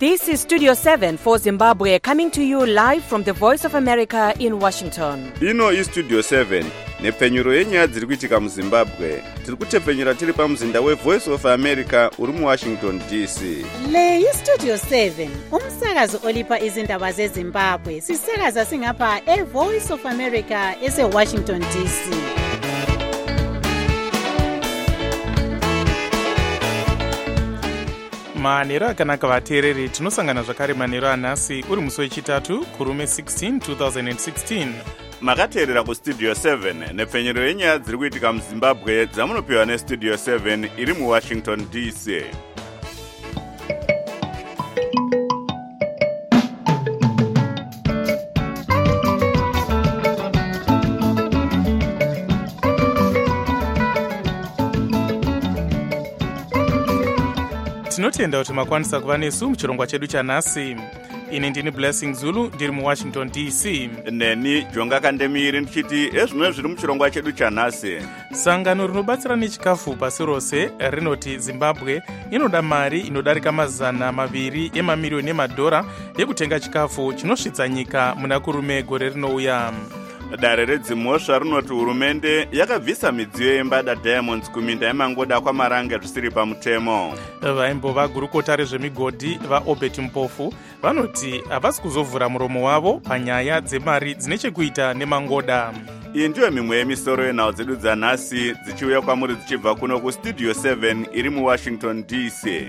This is Studio 7 for Zimbabwe, coming to you live from the Voice of America in Washington. Ino iStudio 7 nepfenyuro yenyaya dziri kuitika muZimbabwe. Tiri kutepfenyura tiri pamuzinda weVoice of America uri muWashington DC. Le iStudio 7 umsakazo olipa izindaba zeZimbabwe. Sisakaza singapha eVoice of America eseWashington DC. manheru akanaka vateereri, tinosangana zvakare manheru anhasi uri musi wechitatu kurume 16 2016. Makateerera kuStudio 7 nepfenyuro yenyaya dziri kuitika muZimbabwe dzamunopiwa neStudio 7 iri muWashington DC. Tinotenda kuti makwanisa kuva nesu muchirongwa chedu chanhasi. Ini ndini Blessing Zulu, ndiri muWashington DC. Neni Jonga Kandemiri ndichiti ezvimwe zviri muchirongwa chedu chanhasi. Sangano rinobatsira nechikafu pasi rose rinoti Zimbabwe inoda mari inodarika $200 emamiliyoni emadhora yekutenga chikafu chinosvitsa nyika muna kurume gore rinouya. Dare redzimhosva rinoti hurumende yakabvisa midziyo yembada Diamonds kuminda yemangoda kwaMaranga zvisiri pamutemo. Vaimbova gurukota rezvemigodhi vaObert Mpofu vanoti havasi kuzovhura muromo wavo panyaya dzemari dzine chekuita nemangoda. Iyi ndiyo mimwe yemisoro yenhau dzedu dzanhasi dzichiuya kwamuri dzichibva kuno kuStudio 7 iri muWashington DC.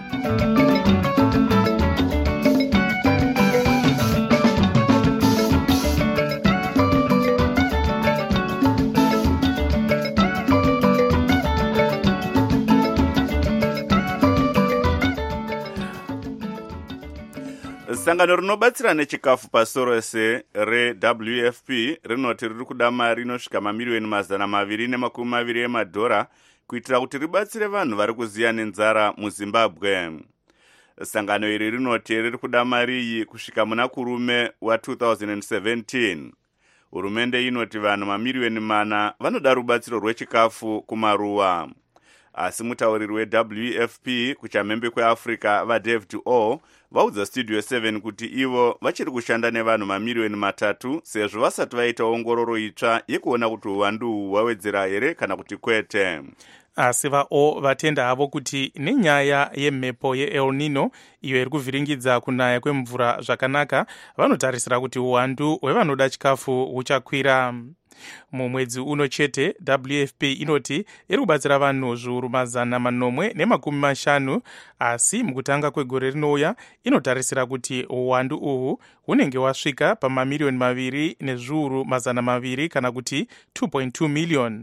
Sangano rinobatsira nechikafu pasi rose reWFP rinoti riri kuda mari inosvika mamiliyoni $220 emadhora kuitira kuti ribatsire vanhu vari kuziya nenzara muZimbabwe. Sangano iri rinoti riri kuda mari iyi kusvika muna kurume wa2017. Hurumende inoti vanhu mamiliyoni 4 vanoda rubatsiro rwechikafu kumaruwa. Asi mutauriri weWFP kuchamhembe kweAfrica vaDavid O vaudza Studio 7 kuti ivo vachiri kushanda nevanhu mamiliyoni 3 sezvo vasati vaita ongororo itsva yekuona kuti uwandu hwawedzera here kana kuti kwete. Asi vaO vatenda havo kuti nenyaya yemhepo yeEl Nino iyo iri kuvhiringidza kunaya kwemvura zvakanaka, vanotarisira kuti uwandu hwevanoda chikafu huchakwira. Mumwedzi uno chete WFP inoti iri kubatsira vanhu zviuru 450, asi mukutanga kwegore rinouya inotarisira kuti uwandu uhu hunenge wasvika pamamiliyoni 2 nezviuru 200 kana kuti 2.2 miliyoni.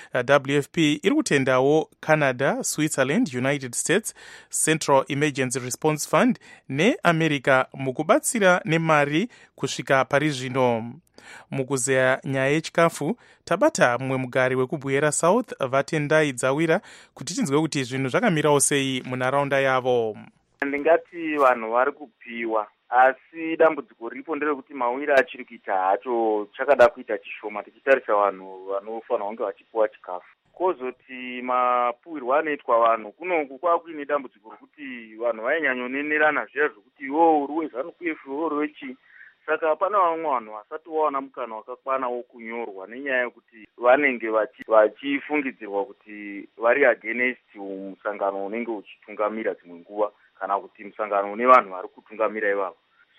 WFP iri kutendawo Canada, Switzerland, United States, Central Emergency Response Fund neAmerica mukubatsira nemari kusvika pari zvino. Mukuzeya nyaya yechikafu tabata mumwe mugari wekubwera South vatendai dzawira kuti tinzwe kuti zvinhu zvakamirawo sei munharaunda yavo. Ndingati vanhu vari kupiwa, asi dambudziko riripo nderekuti mawira achiri kuita hacho chakada kuita chishoma tichitarisa vanhu vanofanira kunge vachipiwa chikafu. Kozoti mapuwirwa anoitwa vanhu kunongo kwakuine dambudziko rokuti vanhu vainyanyonenderana zviya zvokuti iwo uri weZANU-PF iwo uri wechi. Saka pana vamwe vanhu vasati vaona mukana wakakwana wokunyorwa nenyaya yekuti vanenge vachifungidzirwa kuti vari against musangano unenge uchitungamira dzimwe nguva kana kuti musangano une vanhu vari kutungamira ivavo.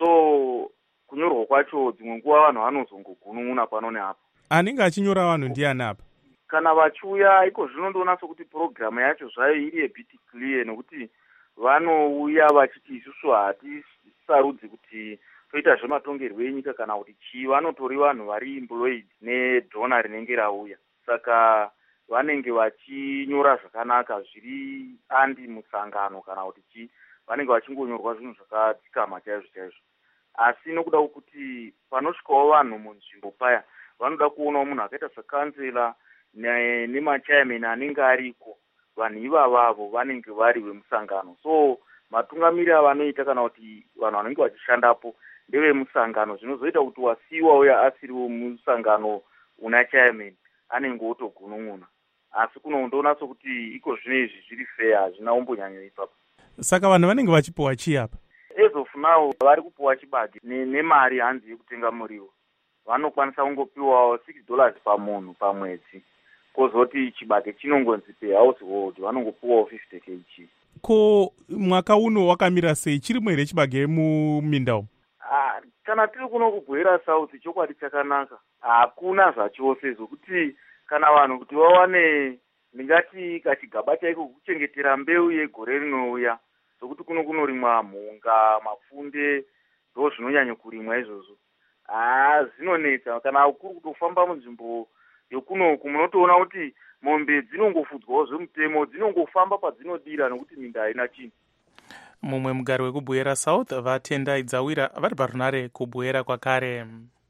So kunyorwa kwacho dzimwe nguva vanhu vanozongogunun'una pano neapo. Anenge achinyora vanhu ndiani apa? Kana vachiuya iko zvinondoona sokuti purogiramu yacho zvayo iri a bit clear nekuti vanouya vachiti isusu hatisarudzi kuti toita zvematongerwo enyika kana kuti chii, vanotori vanhu vari employed nedhona rinenge rauya. Saka vanenge vachinyora zvakanaka zviri andi musangano kana kuti chii, vanenge vachingonyorwa zvinhu zvakadzikama chaizvo chaizvo. Asi nokuda kuti panosvikawo vanhu munzvimbo paya vanoda kuonawo munhu akaita sekansela nemachairman anenge ariko, vanhu ivavavo vanenge vari vemusangano. So matungamiri avanoita kana kuti vanhu vanenge vachishandapo ndevemusangano, zvinozoita kuti wasiwa uya asiriwo musangano una chairman anenge otogunun'una. Asi kunondoona sokuti iko zvino izvi zviri fair, hazvina umbonyanyo ipapo. Saka vanhu vanenge vachipiwa chii apa? as of now vari kupiwa chibage nemari hanzi yekutenga muriwo. Vanokwanisa kungopiwawo $6 pamunhu pamwedzi, kozoti chibage chinongonzi per household vanongopiwawo 50 kg. Ko mwaka uno wakamira sei? Chirimo here chibage muminda umu? Kana tiri kuno kubwera South chokwadi chakanaka hakuna zvachose zvokuti kana vanhu kuti vawane ndingati kachigaba chaiko kuchengetera mbeu yegore rinouya, zvokuti kuno kunorimwa mhunga, mapfunde ndo zvinonyanya kurimwa izvozvo. Zinonetsa kana kuri kutofamba munzvimbo yokunoku munotoona kuti mombe dzinongofudzwawo zvemutemo, dzinongofamba padzinodira nokuti minda haina chinhu. Mumwe mugari wekubwera South vatendai dzawira vari parunare kubwera kwakare.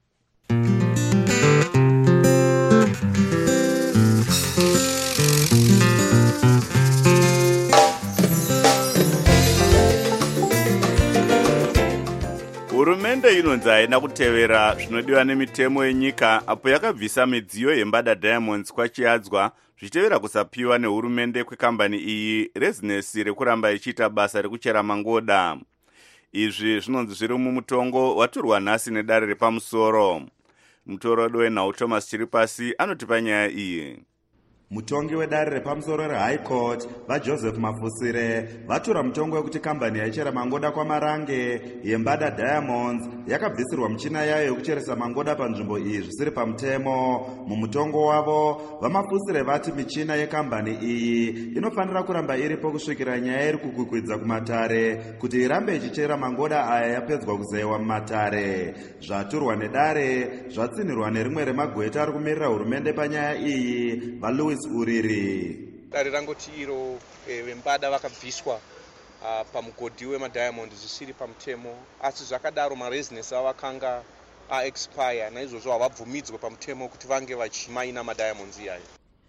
Hurumende inonzi haina kutevera zvinodiwa nemitemo yenyika apo yakabvisa midziyo yembada Diamonds kwachiadzwa zvichitevera kusapiwa nehurumende kwekambani iyi rezinesi rekuramba ichiita basa rekuchera mangoda. Izvi zvinonzi zviri mumutongo waturwa nhasi nedare repamusoro. Mutorodo wenhau Thomas Chiripasi anotipa nyaya iyi. Mutongi wedare repamusoro reHigh Court vaJoseph Mafusire vatura mutongo wekuti kambani yaichera mangoda kwaMarange yembada Diamonds yakabvisirwa michina yayo yekucheresa mangoda panzvimbo iyi zvisiri pamutemo. Mumutongo wavo vaMafusire vati michina yekambani iyi inofanira kuramba iripo kusvikira nyaya iri kukwikwidzwa kumatare kuti irambe ichichera mangoda aya yapedzwa kuzeyiwa mumatare. Zvaturwa nedare zvatsinirwa nerimwe remagweta ari kumirira hurumende panyaya iyi vaLouis Uriri. Dare rangoti iro vembada vakabviswa pamugodhi wemaDiamond zvisiri pamutemo, asi zvakadaro marezinesi avakanga aexpire, naizvozvo havabvumidzwe pamutemo kuti vange vachimaina maDiamonds iyayo.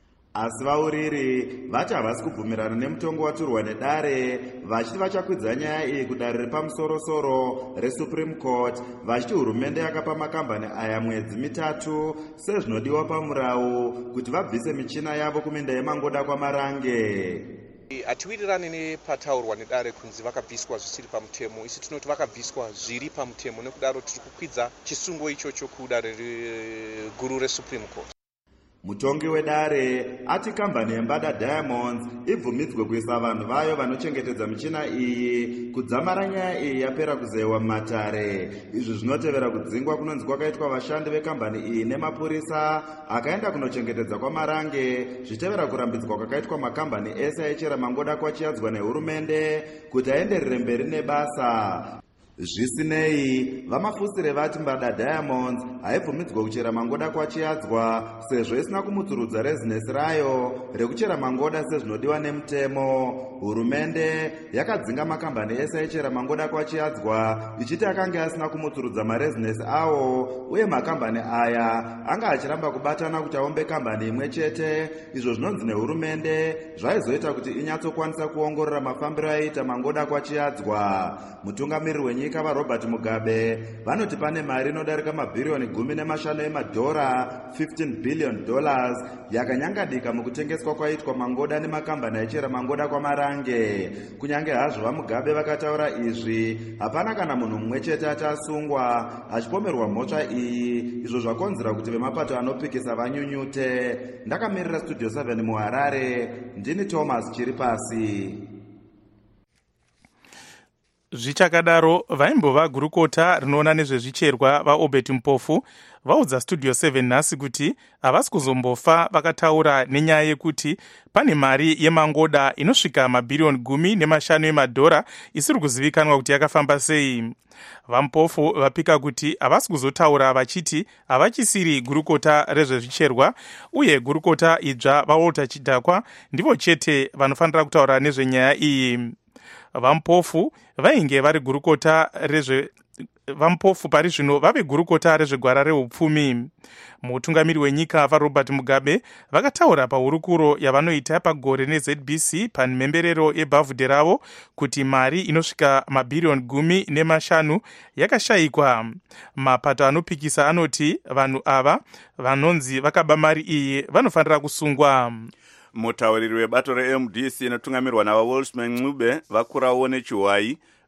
Asi vaUriri vati havasi kubvumirana nemutongo waturwa nedare, vachiti vachakwidza nyaya iyi kudare repamusoro-soro reSupreme Court, vachiti hurumende yakapa makambani aya mwedzi 3 sezvinodiwa pamurau kuti vabvise michina yavo kuminda yemangoda kwaMarange. Hatiwirirane nepataurwa nedare kunzi vakabviswa zvisiri pamutemo. Isi tinoti vakabviswa zviri pamutemo, nekudaro tiri kukwidza chisungo ichocho kudare guru reSupreme Court. Mutongi wedare ati kambani yembada Diamonds ibvumidzwe kuisa vanhu vayo vanochengetedza michina iyi kudzamara nyaya iyi yapera kuzeyiwa mumatare. Izvi zvinotevera kudzingwa kunonzi kwakaitwa vashandi vekambani iyi nemapurisa akaenda kunochengetedza kwaMarange, zvichitevera kurambidzwa kwakaitwa makambani ese aichera mangoda kwachiadzwa nehurumende kuti aenderere mberi nebasa. Zvisinei, vaMafusire vati mbada Diamonds haibvumidzwa kuchera mangoda kwachiadzwa sezvo isina kumutsurudza rezinesi rayo rekuchera mangoda sezvinodiwa nemutemo. Hurumende yakadzinga makambani ese aichera mangoda kwachiadzwa ichiti akanga asina kumutsurudza marezinesi awo, uye makambani aya anga achiramba kubatana kuti aumbe kambani imwe chete. Izvo zvinonzi nehurumende zvaizoita kuti inyatsokwanisa kuongorora mafambiro aiita mangoda kwachiadzwa. Mutungamiriri wenyika vaRobert Mugabe vanoti pane mari inodarika mabhiriyoni 15 emadhora $15 billion yakanyangadika mukutengeswa kwaitwa mangoda nemakambani aichera mangoda kwaMarange. Kunyange hazvo vaMugabe vakataura izvi, hapana kana munhu mumwe chete achasungwa achipomerwa mhosva iyi, izvo zvakonzera kuti vemapato anopikisa vanyunyute. Ndakamirira Studio 7 muHarare, ndini Thomas Chiripasi. Zvichakadaro vaimbova gurukota rinoona nezvezvicherwa vaObert Mpofu vaudza Studio 7 nhasi kuti havasi kuzombofa vakataura nenyaya yekuti pane mari yemangoda inosvika mabhiriyoni 15 emadhora isiri kuzivikanwa kuti yakafamba sei. VaMpofu vapika kuti havasi kuzotaura vachiti havachisiri gurukota rezvezvicherwa, uye gurukota idzva vaWalter Chidhakwa ndivo chete vanofanira kutaura nezvenyaya iyi. VaMpofu vainge vari gurukota VaMpofu pari zvino vave gurukota rezvegwara reupfumi. Mutungamiri wenyika vaRobert Mugabe vakataura pahurukuro yavanoita pagore neZBC pamhemberero yebhavhudhe ravo kuti mari inosvika mabhiriyoni 15 yakashayikwa. Mapato anopikisa anoti vanhu ava vanonzi vakaba mari iyi vanofanira kusungwa. Mutauriri webato reMDC inotungamirwa navaWolfsman Ncube vakurawo nechiwai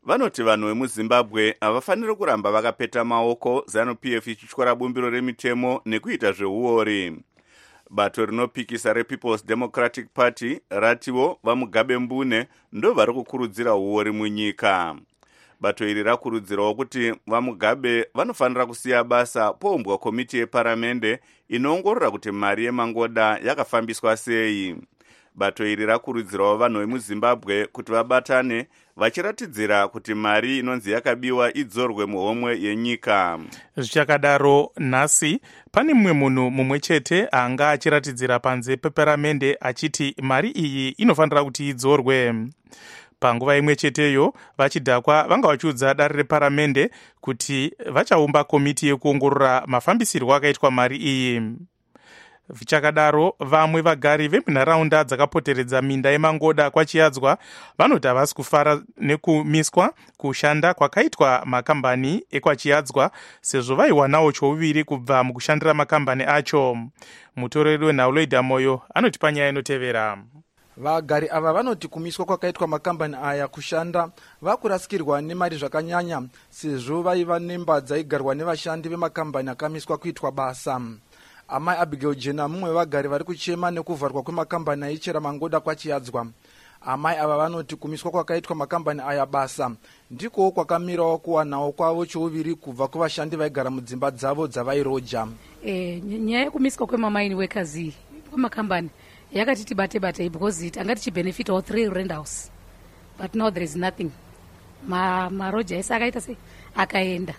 vanoti vanhu vemuzimbabwe havafaniri kuramba vakapeta maoko ZANU-PF ichityora bumbiro remitemo nekuita zveuori. Bato rinopikisa rePeople's Democratic Party ratiwo vaMugabe Mbune ndo vari kukurudzira uori munyika. Bato iri rakurudzirawo kuti vaMugabe vanofanira kusiya basa poumbwa komiti yeparamende inoongorora kuti mari yemangoda yakafambiswa sei. Bato iri rakurudzirawo vanhu vemuzimbabwe kuti vabatane vachiratidzira kuti mari inonzi yakabiwa idzorwe muhomwe yenyika. Zvichakadaro nhasi pane mumwe munhu mumwe chete anga achiratidzira panze peparamende achiti mari iyi inofanira kuti idzorwe. Panguva imwe cheteyo vachidhakwa vanga vachiudza dare reparamende kuti vachaumba komiti yekuongorora mafambisirwo akaitwa mari iyi. Vichakadaro vamwe vagari vemunharaunda dzakapoteredza minda yemangoda kwaChiadzwa vanoti havasi kufara nekumiswa kushanda kwakaitwa makambani ekwaChiadzwa sezvo vaiwanawo chouviri kubva mukushandira makambani acho. Mutoreri wenhauloida moyo anoti panyaya inotevera. Vagari ava vanoti kumiswa kwakaitwa makambani aya kushanda vakurasikirwa nemari zvakanyanya sezvo vaiva nemba dzaigarwa nevashandi vemakambani akamiswa kuitwa basa. Amai Abigail Jena mumwe wevagari vari kuchema nekuvharwa kwemakambani aichera mangoda kwaChiadzwa. Amai ava vanoti kumiswa kwakaitwa makambani aya basa ndiko kwakamirawo kuwanawo kwavo chouviri kubva kuvashandi vaigara mudzimba dzavo dzavairoja. Nyaya yekumiswa kwemamaini wekazi kwemakambani yakati bate because tanga tichibenefitawo 3 rent house but now there is nothing. Maroja ese akaita sei akaenda.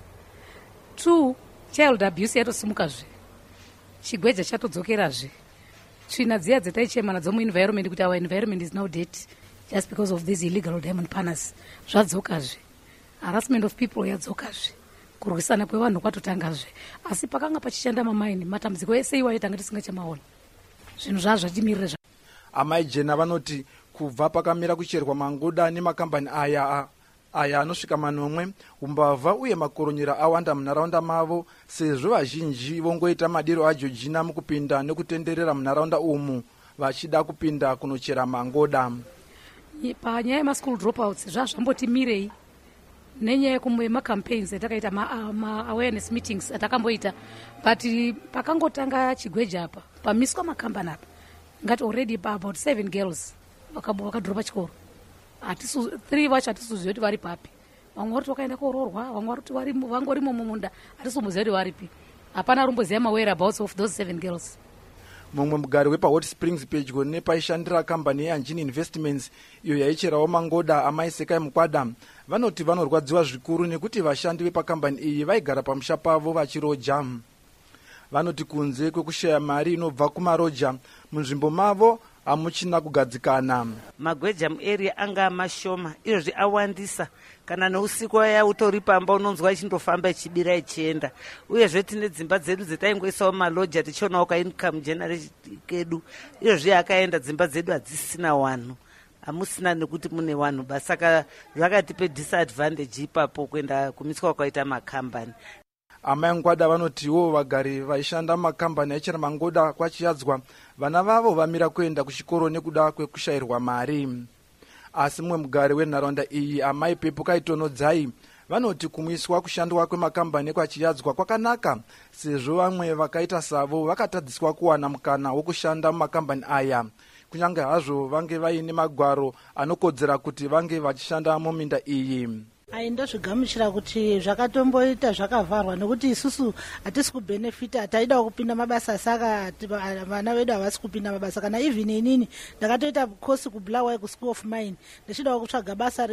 2 child abuse yatosimukazve. Chigweja chatodzokerazve. Tsvina dziya dzataichema nadzo muenvironment kuti our environment is now dead just because of these illegal diamond panels. Zvadzokazve. Harassment of people yadzokazve. Kurwisana kwevanhu kwatotangazve. Asi pakanga pachishanda mamaini matambudziko ese iwayo tanga tisingachamaona. Zvinhu zvazvatimirira zva. Amai Jena vanoti kubva pakamira kucherwa mangoda nemakambani aya anosvika 9 umbavha uye makoronyera awanda munharaunda mavo sezvo vazhinji vongoita madiro aJeorgina mukupinda nekutenderera munharaunda umu vachida kupinda kunochera mangoda. Panyaya yemaschool dropouts zvazvambotimirei nenyaya yemacampaigns atakaita ma-awareness meetings atakamboita but pakangotanga chigweja apa pamiswa makambani apa ngati already about 7 girls vakadropa chikoro. 3 vacho hatisuzivi kuti vari papi. Vamwe vari vakaenda kororwa, vamwe vari vangorimo mumunda hatisimuzivi kuti varipi. Hapana rumboziva ma-whereabouts of those 7 girls. Mumwe mugari wepaHot Springs pedyo nepaishandira kambani yeAngini Investments iyo yaicherawo mangoda amai Sekai Mukwada vanoti vanorwadziwa zvikuru nekuti vashandi vepakambani iyi vaigara pamusha pavo vachiroja. Vanoti kunze kwekushaya mari inobva kumaroja munzvimbo mavo hamuchina kugadzikana. Magweja muarea anga mashoma izvozvi awandisa kana neusiku waya utori pamba unonzwa ichindofamba ichibira ichienda uyezve tine dzimba dzedu dzataingoisawo maloja tichionawo ka-income generation kedu izvozvi akaenda dzimba dzedu hadzisina wanhu hamusina nekuti mune wanhu basi saka zvakatipe disadvantage ipapo kuenda kumiswa kwakaita makambani. Amai Ngwada vanotiwo vagari vaishanda makambani aichera mangoda kwaChiadzwa vana vavo vamira kuenda kuchikoro nekuda kwekushayirwa mari. Asi mumwe mugari wenharaunda iyi amai Pepo Kaitonodzai vanoti kumwiswa kushandwa kwemakambani kwaChiadzwa kwakanaka sezvo vamwe vakaita savo vakatadziswa kuwana mukana wokushanda mumakambani aya kunyange hazvo vange vaine magwaro anokodzera kuti vange vachishanda muminda iyi. Ndozvigamuchira kuti zvakatomboita zvakavharwa nekuti isusu hatisi kubhenefita hataidawo kupinda mabasa saka vana vedu havasi kupinda mabasa kana even inini ndakatoita kosi kuBulawayo kuSchool of Mine ndichidawo kutsvaga basa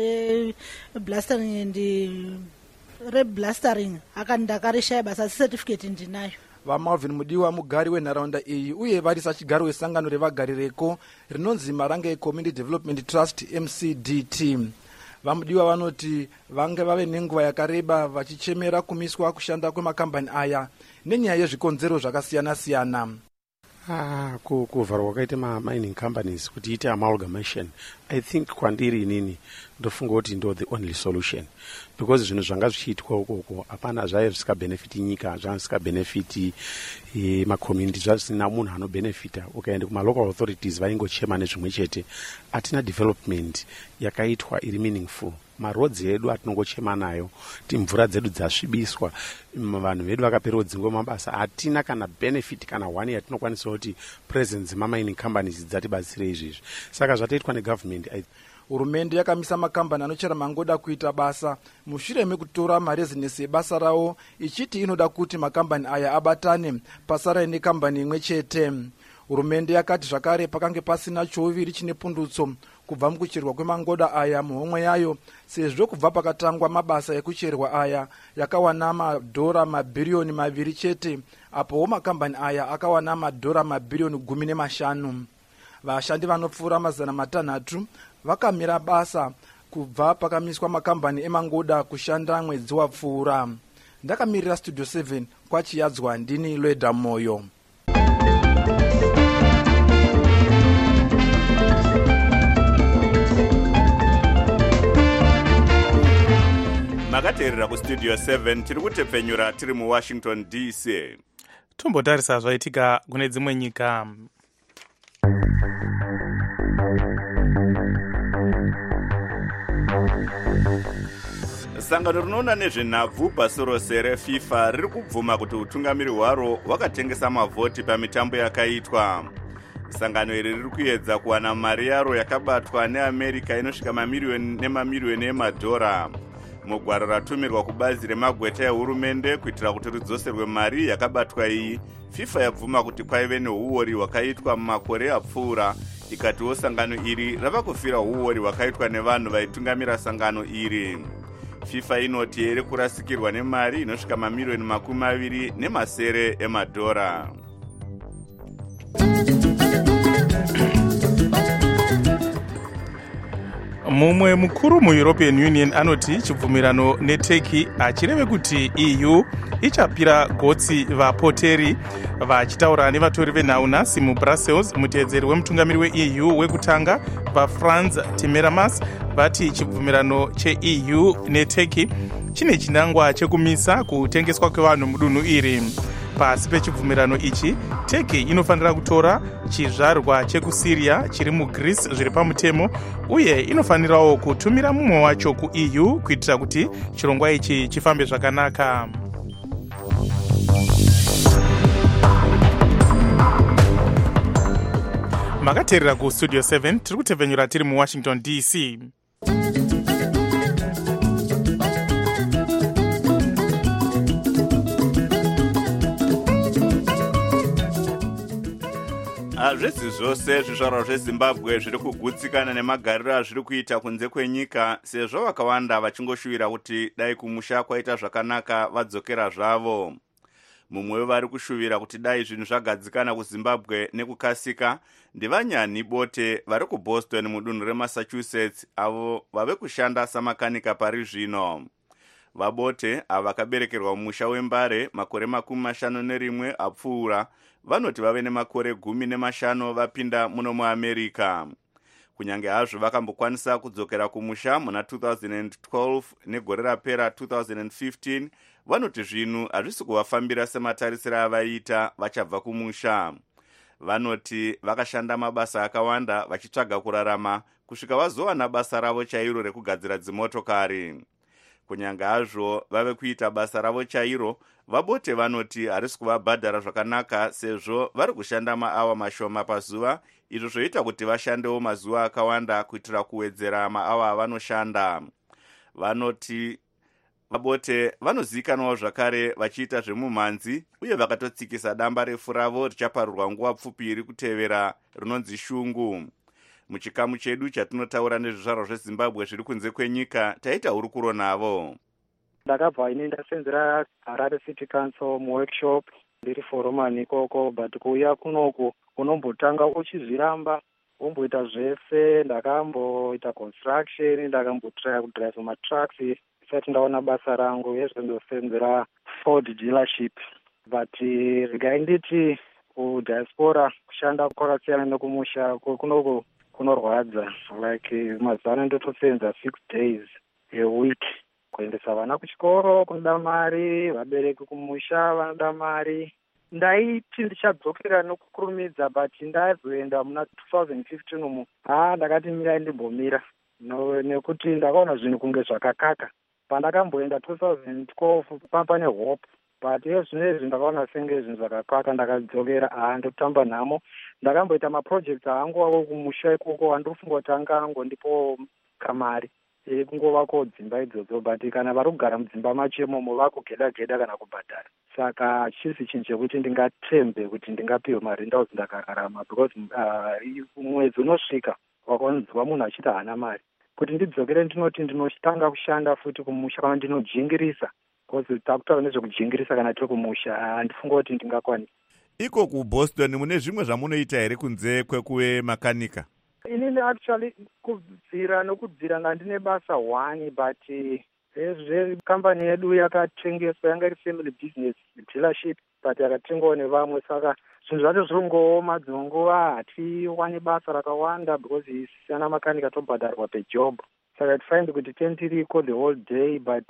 reblastering ndakarishaya basa asi certificate ndinayo. VaMalvin Mudiwa mugari wenharaunda iyi uye varisa chigaro wesangano revagari reko rinonzi Marange Community Development Trust MCDT. Vamudiwa vanoti vange vave nenguva yakareba vachichemera kumiswa kushanda kwemakambani aya nenyaya yezvikonzero zvakasiyana-siyana. Kuvharwa kwakaita mining companies kuti ite amalgamation, I think kwandiri inini ndofunga kuti ndo the only solution, because zvinhu zvanga zvichiitwa ukoko hapana zvaive zvisikabenefiti nyika, zvanga zvisikabenefiti macommunity, zvisina munhu anobenefita. Ukaenda kumalocal authorities vaingochema nezvimwe chete. Hatina development yakaitwa iri meaningful. Marodzi edu atinongochema nayo, mvura dzedu dzasvibiswa, vanhu vedu vakapera dzingwe mabasa, hatina kana benefit kana one yatinokwanisa kuti presence mamining companies dzatibatsire izvizvi. Saka zvataitwa negovernment, hurumende yakamisa makambani anochera mangoda kuita basa mushure mekutora marezinesi ebasa rawo, ichiti inoda kuti makambani aya abatane pasara nekambani imwe chete. Hurumende yakati zvakare pakange pasina choviri chine pundutso kubva mukucherwa kwemangoda aya muhomwe yayo, sezvo kubva pakatangwa mabasa ekucherwa aya yakawana madhora mabhiriyoni 2 chete, apowo makambani aya akawana madhora mabhiriyoni 15. Vashandi vanopfuura 600 vakamira basa kubva pakamiswa makambani emangoda kushanda mwedzi wapfuura. Ndakamirira Studio 7 kwachiyadzwa, ndini Lweda Moyo. makateerera kustudio 7 tiri kutepfenyura tiri muWashington DC. Tombotarisa zvaitika kune dzimwe nyika. Sangano rinoona nezvenhabvu pasi rose reFIFA riri kubvuma kuti utungamiri hwaro hwakatengesa mavhoti pamitambo yakaitwa. Sangano iri riri kuedza kuwana mari yaro yakabatwa neAmerica inosvika mamiliyoni nemamiliyoni emadhora. Mugwaro ratumirwa kubazi remagweta ehurumende kuitira kuti ridzoserwe mari yakabatwa iyi, FIFA yabvuma kuti kwaive neuori hwakaitwa mumakore apfuura, ikatiwo sangano iri rava kufira uori hwakaitwa nevanhu vaitungamira sangano iri. FIFA inoti iri kurasikirwa nemari inosvika mamiliyoni 20 emadhora. Mumwe mukuru muEuropean Union anoti chibvumirano neTurkey achireve kuti EU ichapira gotsi vapoteri. Vachitaura nevatori venhau nhasi muBrussels, muteedzeri wemutungamiri weEU wekutanga vaFrans Timmermans vati chibvumirano cheEU neTurkey chine chinangwa chekumisa kutengeswa kwevanhu mudunhu iri. Pasi pechibvumirano ichi, Turkey inofanira kutora chizvarwa chekuSyria chiri muGreece zviri pamutemo, uye inofanirawo kutumira mumwe wacho kuEU kuitira kuti chirongwa ichi chifambe zvakanaka. Makateerera kuStudio 7 tiri kutepfenyura tiri muWashington DC. Hazvisi zvose zvizvarwa zveZimbabwe zviri kugutsikana nemagariro azviri kuita kunze kwenyika, sezvo vakawanda vachingoshuvira kuti dai kumusha kwaita zvakanaka vadzokera zvavo. Mumwe wevari kushuvira kuti dai zvinhu zvagadzikana kuZimbabwe nekukasika ndivanyani Bote vari kuBoston mudunhu reMassachusetts, avo vave kushanda samakanika pari zvino. VaBote ava vakaberekerwa mumusha weMbare makore 51 apfuura, vanoti vave nemakore 15 vapinda muno muAmerica. Kunyange hazvo vakambokwanisa kudzokera kumusha muna 2012 negore rapera 2015, vanoti zvinhu hazvisi kuvafambira sematarisiro avaita vachabva kumusha. Vanoti vakashanda mabasa akawanda vachitsvaga kurarama kusvika vazowana basa ravo chairo rekugadzira dzimotokari. Kunyange hazvo vave kuita basa ravo chairo, VaBote vanoti harisi kuvabhadhara zvakanaka sezvo vari kushanda maawa mashoma pazuva, izvo zvoita kuti vashandewo mazuva akawanda kuitira kuwedzera maawa avanoshanda. Vanoti VaBote vanozivikanwawo zvakare vachiita zvemumhanzi, uye vakatotsikisa damba refu ravo richaparurwa nguva pfupi iri kutevera rinonzi shungu. Muchikamu chedu chatinotaura nezvizvarwa zveZimbabwe zviri kunze kwenyika, taita hurukuro navo. Ndakabva ine ndasenzera Harare City Council muworkshop ndiri foromani ikoko, but kuuya kunoku unombotanga uchizviramba womboita zvese. Ndakamboita construction, ndakambotraya kudrive matrucks isati ndaona basa rangu yezvendosenzera Ford dealership. But regai nditi kudiaspora kushanda kwakasiyana nekumusha kunoku kunorwadza like mazana ndotosenza 6 days a week kuendesa vana kuchikoro kunoda mari, vabereki kumusha vanoda mari. Ndaiti ndichadzokera nokukurumidza but ndazoenda muna 2015 umu ndakati mirai ndimbomira nekuti ndakaona zvinhu kunge zvakakaka. Pandakamboenda 2012 pane hope but zvinezvi ndakaona senge zvinhu zvakakaka, ndakadzokera ndotamba nhamo. Ndakamboita maprojects angu avo kumusha ikoko, andofunga kuti angangondipo kamari kungovako dzimba idzodzo but kana vari kugara mudzimba macho imomo vakugeda kana kubhadhara. Saka chisi chinhu chekuti ndingatembe kuti ndingapiwe mari ndauzi ndakararama because mwedzi unosvika wakonzwa munhu achiti haana mari. Kuti ndidzokere ndinoti ndinotanga kushanda futi kumusha kana ndinojingirisa because takutaura nezvekujingirisa kana tiri kumusha handifunga kuti ndingakwanisa. Iko kuBoston mune zvimwe zvamunoita here kunze kwekuve makanika? Inini actually kudzira ngandine basa 1 but kambani yedu yakatengeswa, yanga iri family business dealership but yakatengwa nevamwe. Saka zvinhu zvacho zviri kungooma dzimwe nguva hatiwani basa rakawanda because isana makanika tobhadharwa pejob. Saka tifind kuti tentiriko the whole day but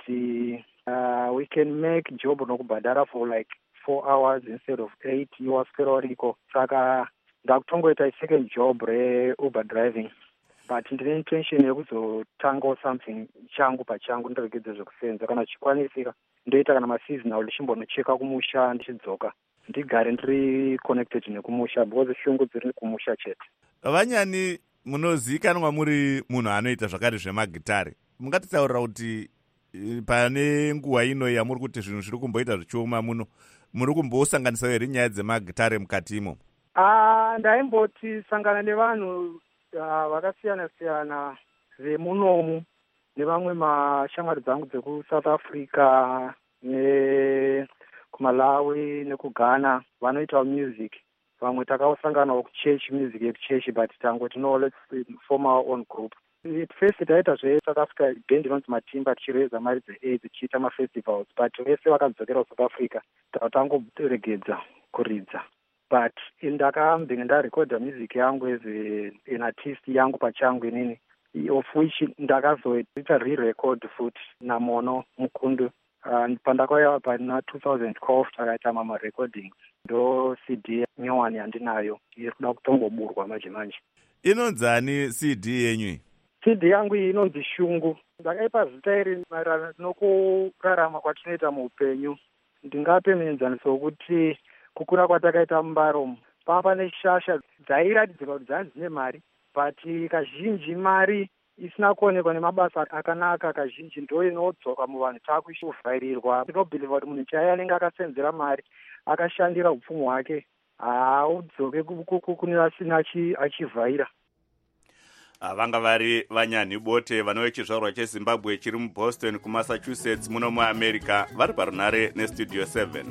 we can make job nokubhadhara for like 4 hours instead of 8 iwaswera uriko. Saka ndakutongoita second job re-Uber driving but ndine intention yekuzotangawo something changu pachangu ndiregedze zvekusenza. Kana chikwanisika ndoita kana maseasonal ndichimbonocheka kumusha ndichidzoka ndigare ndiri connected nekumusha because shungu dziri kumusha chete. Vanyani munozivikanwa muri munhu anoita zvakare zvemagitari. Mungatitaurira kuti pane nguva ino yamuri kuti zvinhu zviri kumboita zvichioma muno, muri kumbosanganisa here nyaya dzemagitari mukati imo? Ndaimboti sangana nevanhu vakasiyana-siyana vemunomu nevamwe mashamwari dzangu dzekusouth Africa nekumalawi nekughana vanoitawo music. Vamwe takasanganawo kuchurch, music yekuchechi but tangoti no, let's form our own group. First taita zveSouth Africa band inonzi Matimba tichireza mari dzeAIDS tichiita mafestivals but vese vakadzokera kuSouth Africa tangoregedza kuridza. But ndakambenge ndarekodha music yangu as an artist yangu pachangu inini, of which ndakazoita re-record futi naMono Mukundu. Pandakauya pana 2012 takaita mama-recordings. Ndo CD nyowani yandinayo iri kuda kutongoburwa manje. Inonzani CD yenyu? CD yangu iyi inonzi Shungu. Ndakaipa zita iri maererano nokurarama kwatinoita muupenyu. Ndingape muenzaniso wekuti kukura kwatakaita mumbaro papa neshasha dzairatidzika kuti dzanzi dzine mari but kazhinji mari isina kuonekwa nemabasa akanaka. Kazhinji ndo inodzoka muvanhu taakuvhairirwa. Tinobhiliva kuti munhu chaiye anenge akasenzera mari akashandira upfumi hwake haudzoke kune asina achivhaira. Vanga vari Vanyani Bote vano vechizvarwa cheZimbabwe chiri muBoston kuMassachusetts muno muAmerica, vari parunare neStudio 7.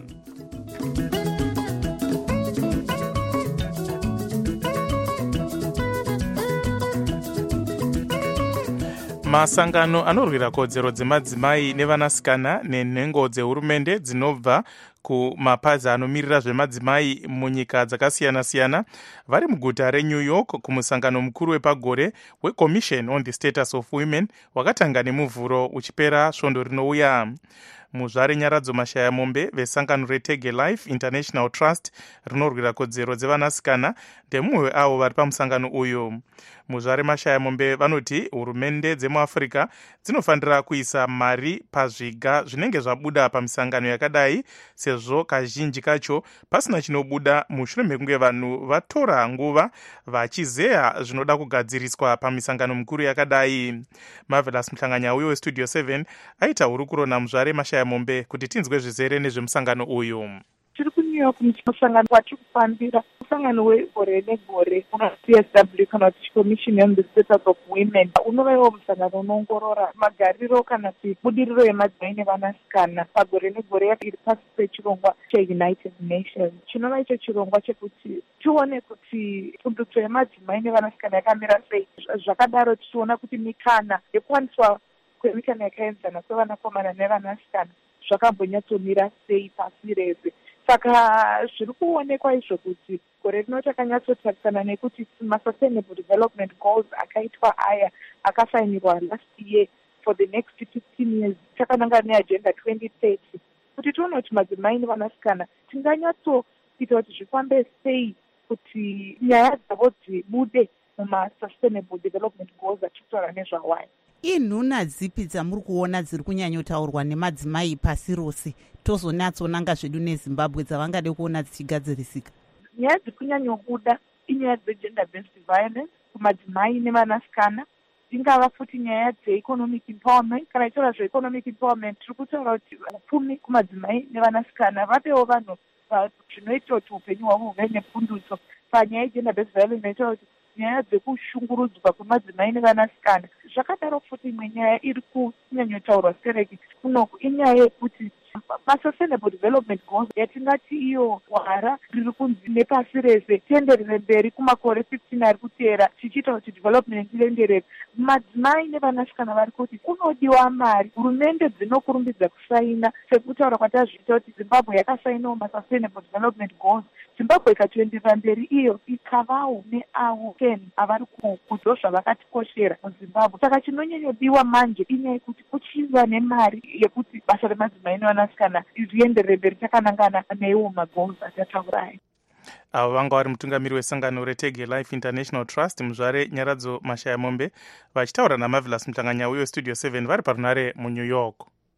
Masangano anorwira kodzero dzemadzimai nevanasikana nenhengo dzehurumende dzinobva kumapazi anomirira zvemadzimai munyika dzakasiyana-siyana vari muguta reNew York kumusangano mukuru wepagore weCommission on the Status of Women wakatanga nemuvhuro uchipera svondo rinouya. Muzvare Nyaradzo Mashayamombe vesangano reTege Life International Trust rinorwira kodzero dzevanasikana ndemumwe avo vari pamusangano uyu. Muzvare Mashayamombe vanoti hurumende dzemuAfrica dzinofanira kuisa mari pazviga zvinenge zvabuda pamisangano yakadai, sezvo kazhinji kacho pasina chinobuda mushure mekunge vanhu vatora nguva vachizeya zvinoda kugadziriswa pamisangano mikuru yakadai. Marvelous Mhlanganya uyo weStudio 7 aita hurukuro naMuzvare Mashayamombe kuti tinzwe zvizere nezvemusangano uyu. Tiri kuNew York musangano watiri kufambira musangano wegore negore CSW kana kuti Commission on the Status of Women unova iwo musangano unoongorora magariro kana kuti budiriro yemadzimai nevanasikana pagore negore iri pasi pechirongwa cheUnited Nations. Chinova icho chirongwa chekuti tione kuti pundutso yemadzimai nevanasikana yakamira sei. Zvakadaro tichiona kuti mikana yekuwaniswa kwemikana yakaenzana kwevanakomana nevanasikana zvakambonyatsomira sei pasi rese. saka zviri kuonekwa izvo kuti gore rino takanyatsotarisana nekuti masustainable development goals akaitwa aya akasainirwa last year for the next 15 years takananga neagenda 2030 kuti tione kuti madzimai nevanasikana tinganyatsoita kuti zvifambe sei kuti nyaya dzavo dzibude mumasustainable development goals achitaura nezvawaya. inhuna dzipi dzamuri kuona dziri kunyanyotaurwa nemadzimai pasi rose tozonatsonanga zvedu nezimbabwe dzavangade kuona dzichigadzirisika? Nyaya dziri kunyanyobuda inyaya dzegender based violence kumadzimai nevanasikana, ingava futi nyaya dzeeconomic empowerment. Kana ichitaura zveeconomic empowerment tiri kutaura kuti upfumi kumadzimai nevanasikana vapewo vanhu zvinoita kuti upenyu hwavo huve nepundutso. Panyaya yegender based violence inotaura kuti nyaya dzekushungurudzwa kwemadzimai nevanasikana. Zvakadaro futi imwe nyaya iri kunyanyotaurwa sereki kunoku inyaya yekuti masustainable development goals yatingati iyo hwara riri kunzi nepasi rese tienderere mberi kumakore 15 ari kuteera tichiita kuti development ienderere. Madzimai nevanasikana vari kuti kunodiwa mari. Hurumende dzinokurumbidza kusaina sekutaura kwatazviita kuti Zimbabwe yakasainawo masustainable development goals. Zimbabwe ikatoenderera mberi iyo ikavawo neavo 10 avari kudzo zvavakatikoshera muZimbabwe. Saka chinonyanyodiwa manje inyaya yekuti kuchiva nemari yekuti basa remadzimai nevanasikana rienderere mberi takanangana neiwo magoals atataurayo. Avo vanga vari mutungamiri wesangano reTege Life International Trust muzvare Nyaradzo Mashaya Mombe vachitaura naMarvelous Mutanganya uyo Studio 7 vari parunare muNew York.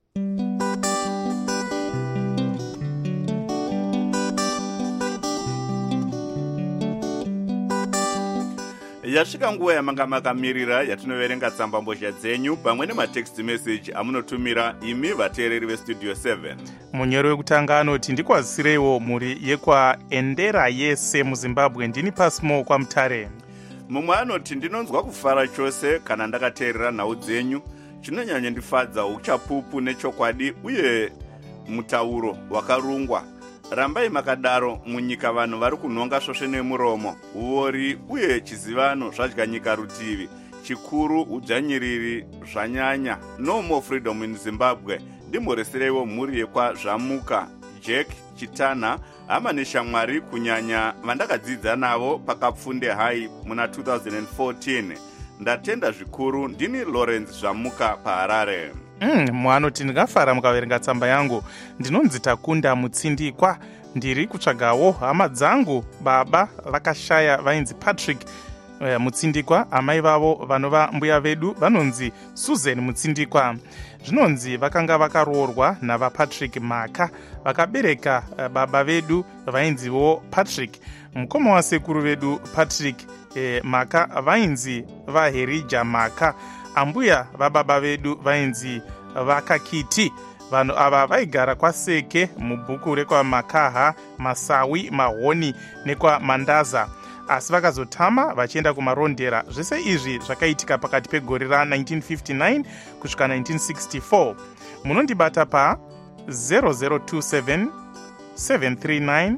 Yasvika nguva yamanga makamirira yatinoverenga tsambambozha dzenyu pamwe nematext message amunotumira imi vateereri vestudio 7. Munyori wekutanga anoti ndikwazisireiwo mhuri yekwaendera yese muZimbabwe ndini pasmo kwaMutare. Mumwe anoti ndinonzwa kufara chose kana ndakateerera nhau dzenyu. Chinonyanyandifadza uchapupu nechokwadi uye mutauro wakarungwa. Rambai makadaro munyika vanhu vari kunhonga svosve nemuromo, uori uye chizivano zvadya nyika rutivi. Chikuru udzvanyiriri zvanyanya. No more freedom in Zimbabwe. Ndimhoresereiwo mhuri yekwazvamuka Jack Chitana hama neshamwari kunyanya vandakadzidza navo pakapfunde hai muna 2014. Ndatenda zvikuru. Ndini Lawrence Zvamuka paHarare. Mwanoti ndingafara mukaverenga tsamba yangu. Ndinonzi Takunda Mutsindikwa. Ndiri kutsvagawo hama dzangu baba vakashaya vainzi Patrick Mutsindikwa. Amai vavo vanova mbuya vedu vanonzi Susan Mutsindikwa. Zvinonzi vakanga vakaroorwa navaPatrick Maka vakabereka baba vedu vainziwo Patrick. Mukoma wasekuru vedu Patrick Maka vainzi vaHerija Maka. Ambuya vababa vedu vainzi Vakakiti. Vanhu ava vaigara kwaSeke mubhuku rekwaMakaha, Masawi, Mahoni nekwaMandaza, asi vakazotama vachienda kumarondera. Zvese izvi zvakaitika pakati pegore ra1959 kusvika 1964. Munondibata pa 0027 739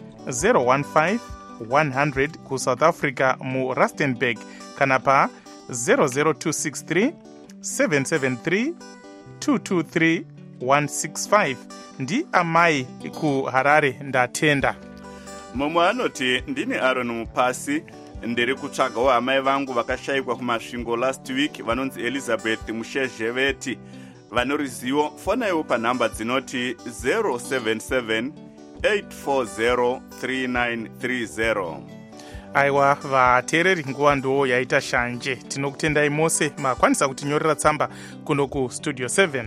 015 100 kuSouth Africa muRustenburg kana pa 00263 773 223 165. Ndi amai kuHarare ndatenda. Mumwe anoti ndini Aaron Mupasi. Ndiri kutsvagawo amai vangu vakashayikwa kumasvingo last week vanonzi Elizabeth Mushezheveti. Vane ruzivo fonaiwo panhamba dzinoti 077 840 3930. Aiwa vateereri, nguva ndo yaita shanje. Tinokutendai mose makwanisa kutinyorera tsamba kuno kuStudio 7.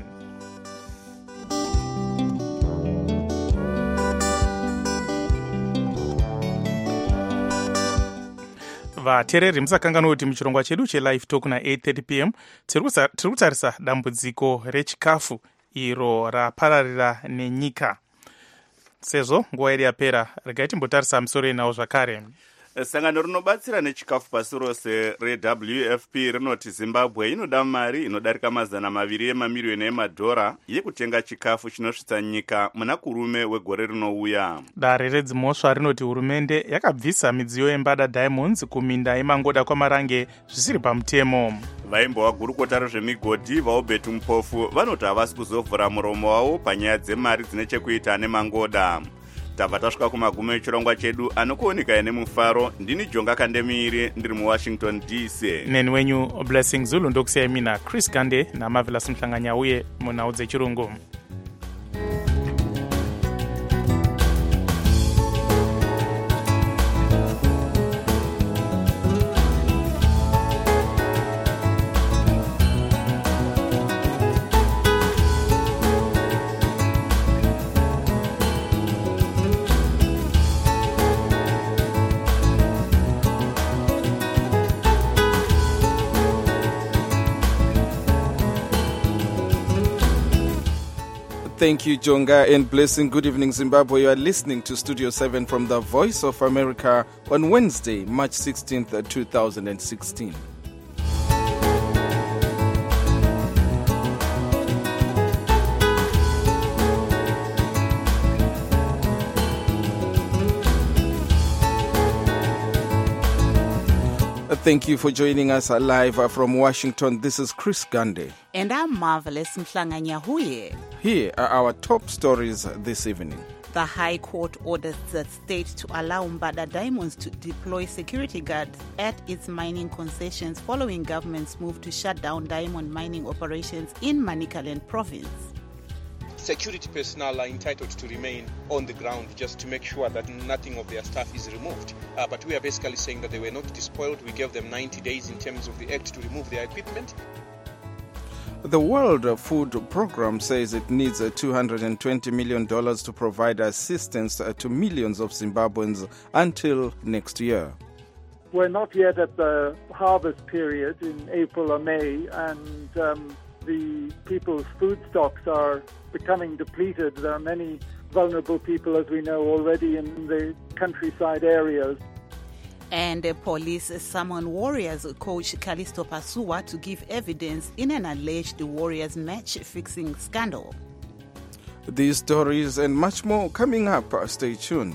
Vateereri musakanganwa kuti muchirongwa chedu chelive talk na 8:30 pm tiri kutarisa dambudziko rechikafu iro rapararira nenyika. Sezvo nguva yedu yapera, regai timbotarisa musoro inawo zvakare. Sangano rinobatsira nechikafu pasi rose reWFP rinoti Zimbabwe inoda mari inodarika $200 mamiliyoni emadhora yekutenga chikafu chinosvitsa nyika muna kurume wegore rinouya. Dare redzimosva rinoti hurumende yakabvisa midziyo yembada Diamonds kuminda yemangoda kwaMarange zvisiri pamutemo. Vaimbova gurukota rezvemigodhi vaObert Mupofu vanoti havasi kuzovhura muromo wavo panyaya dzemari dzine chekuita nemangoda. tabva tasvika kumagumo echirongwa chedu anokuoneka nemufaro. Ndini Jonga Kandemiri ndiri muWashington DC. Neni wenyu Blessing Zulu ndokusiyai mina Chris Gande naMarvelous Mhlanganya uye munhau dzechirungu. Thank you, Jonga, and Blessing. Good evening, Zimbabwe. You are listening to Studio 7 from the Voice of America on Wednesday, March 16th, 2016. Thank you for joining us live from Washington. This is Chris Gande. And I'm Marvelous Mhlanganya Huye. Here are our top stories this evening. The High Court orders the state to allow Mbada Diamonds to deploy security guards at its mining concessions following government's move to shut down diamond mining operations in Manicaland province. Security personnel are entitled to remain on the ground just to make sure that nothing of their stuff is removed. But we are basically saying that they were not despoiled. We gave them 90 days in terms of the act to remove their equipment. The World Food Programme says it needs $220 million to provide assistance to millions of Zimbabweans until next year. We're not yet at the harvest period in April or May, and the people's food stocks are becoming depleted. There are many vulnerable people, as we know already, in the countryside areas. And police summon Warriors coach Callisto Pasua to give evidence in an alleged Warriors match-fixing scandal. These stories and much more coming up. Stay tuned.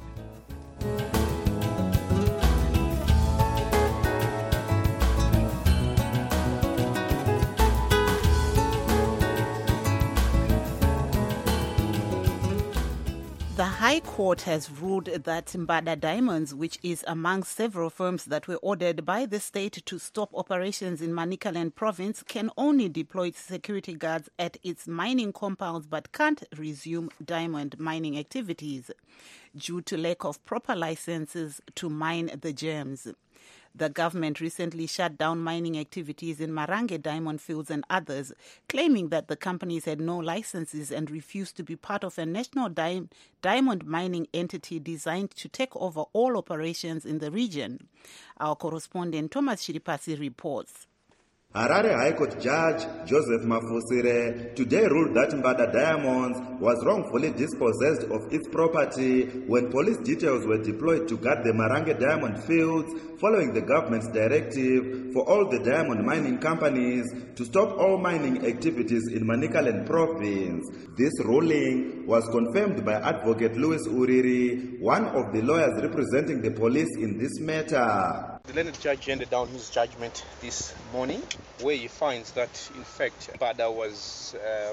The High Court has ruled that Mbada Diamonds, which is among several firms that were ordered by the state to stop operations in Manicaland province, can only deploy security guards at its mining compounds but can't resume diamond mining activities due to lack of proper licenses to mine the gems. The government recently shut down mining activities in Marange diamond fields and others, claiming that the companies had no licenses and refused to be part of a national diamond mining entity designed to take over all operations in the region. Our correspondent Thomas Shiripasi reports. Harare High Court Judge Joseph Mafusire today ruled that Mbada Diamonds was wrongfully dispossessed of its property when police details were deployed to guard the Marange diamond fields following the government's directive for all the diamond mining companies to stop all mining activities in Manicaland province. This ruling was confirmed by Advocate Louis Uriri, one of the lawyers representing the police in this matter. The learned judge handed down his judgment this morning, where he finds that, in fact, Mbada was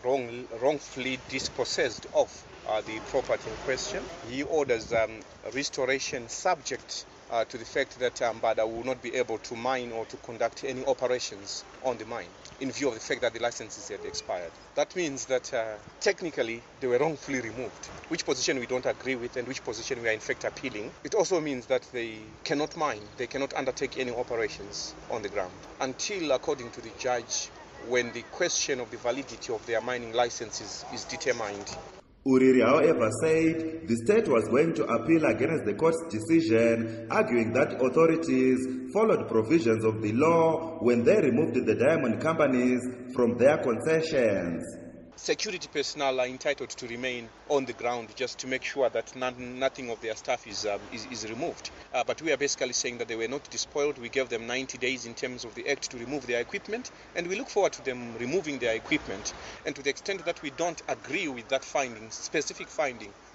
wrongfully dispossessed of the property in question. He orders restoration subject to the fact that Mbada will not be able to mine or to conduct any operations on the mine in view of the fact that the licenses had expired. That means that technically they were wrongfully removed, which position we don't agree with and which position we are in fact appealing. It also means that they cannot mine, they cannot undertake any operations on the ground until, according to the judge, when the question of the validity of their mining licenses is determined. Uriri, however, said the state was going to appeal against the court's decision, arguing that authorities followed provisions of the law when they removed the diamond companies from their concessions. Security personnel are entitled to remain on the ground just to make sure that nothing of their stuff is removed. But we are basically saying that they were not despoiled. We gave them 90 days in terms of the act to remove their equipment, and we look forward to them removing their equipment. And to the extent that we don't agree with that finding, specific finding,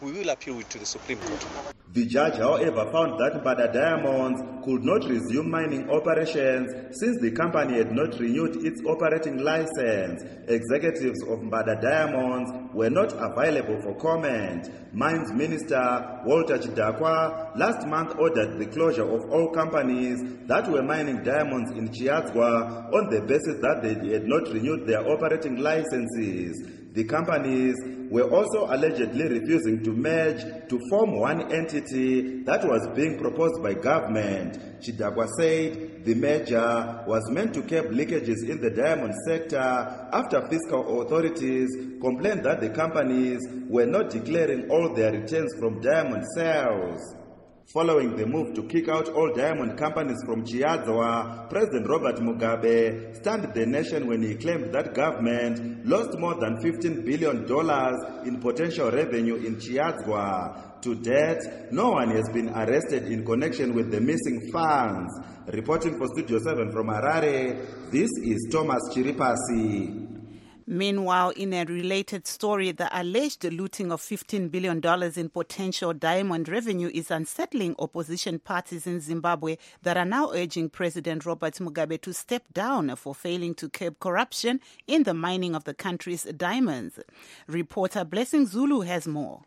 we will appeal it to the Supreme Court. The judge, however, found that Mbada Diamonds could not resume mining operations since the company had not renewed its operating license. Executives of Mbada Diamonds were not available for comment. Mines Minister Walter Chidakwa last month ordered the closure of all companies that were mining diamonds in Chiadzwa on the basis that they had not renewed their operating licenses. The companies were also allegedly refusing to merge to form one entity that was being proposed by government. Chidakwa said the merger was meant to curb leakages in the diamond sector after fiscal authorities complained that the companies were not declaring all their returns from diamond sales. Following the move to kick out all diamond companies from Chiadzwa, President Robert Mugabe stunned the nation when he claimed that government lost more than $15 billion in potential revenue in Chiadzwa. To date, no one has been arrested in connection with the missing funds. Reporting for Studio 7 from Harare, this is Thomas Chiripasi. Meanwhile, in a related story, the alleged looting of $15 billion in potential diamond revenue is unsettling opposition parties in Zimbabwe that are now urging President Robert Mugabe to step down for failing to curb corruption in the mining of the country's diamonds. Reporter Blessing Zulu has more.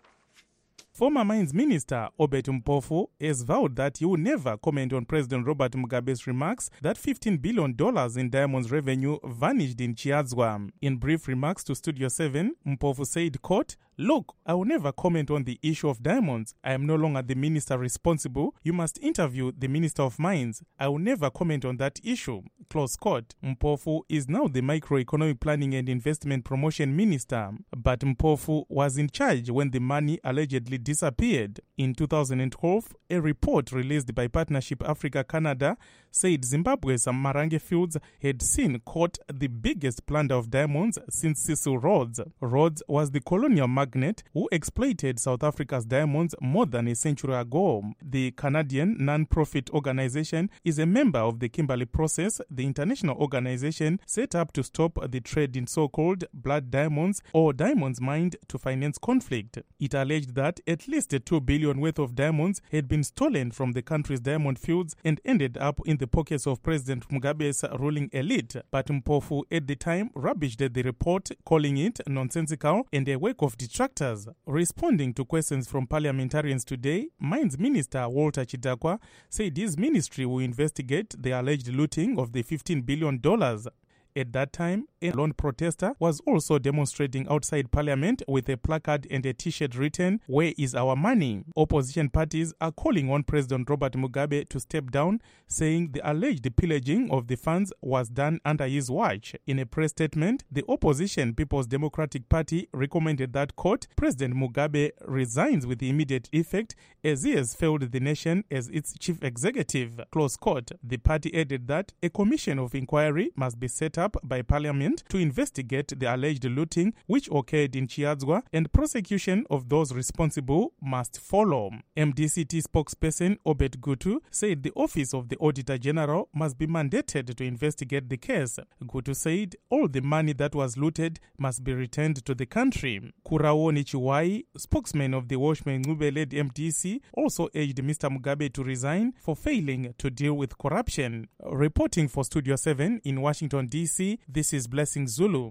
Former Mines Minister Obed Mpofu has vowed that he will never comment on President Robert Mugabe's remarks that $15 billion in diamonds revenue vanished in Chiadzwa. In brief remarks to Studio 7, Mpofu said, quote, "Look, I will never comment on the issue of diamonds. I am no longer the minister responsible. You must interview the Minister of Mines. I will never comment on that issue." Close quote. Mpofu is now the Microeconomic Planning and Investment Promotion Minister, but Mpofu was in charge when the money allegedly disappeared. In 2012, a report released by Partnership Africa Canada said Zimbabwe's Marange Fields had seen, quote, "the biggest plunder of diamonds since Cecil Rhodes." Rhodes was the colonial magnate who exploited South Africa's diamonds more than a century ago. The Canadian non-profit organization is a member of the Kimberley Process, the international organization set up to stop the trade in so-called blood diamonds or diamonds mined to finance conflict. It alleged that at least $2 billion worth of diamonds had been stolen from the country's diamond fields and ended up in the pockets of President Mugabe's ruling elite. But Mpofu at the time rubbished the report, calling it nonsensical and a work of detractors. Responding to questions from parliamentarians today, Mines Minister Walter Chidakwa said his ministry will investigate the alleged looting of the $15 billion. At that time, a lone protester was also demonstrating outside Parliament with a placard and a T-shirt written, "Where is our money?" Opposition parties are calling on President Robert Mugabe to step down, saying the alleged pillaging of the funds was done under his watch. In a press statement, the opposition People's Democratic Party recommended that, quote, "President Mugabe resigns with immediate effect as he has failed the nation as its chief executive," close quote. The party added that a commission of inquiry must be set up by Parliament to investigate the alleged looting which occurred in Chiadzwa, and prosecution of those responsible must follow. MDCT spokesperson Obed Gutu said the Office of the Auditor General must be mandated to investigate the case. Gutu said all the money that was looted must be returned to the country. Kurawoni Chiwai, spokesman of the Washman Ngube-led MDC, also urged Mr. Mugabe to resign for failing to deal with corruption. Reporting for Studio 7 in Washington, D.C., this is Blessing Zulu.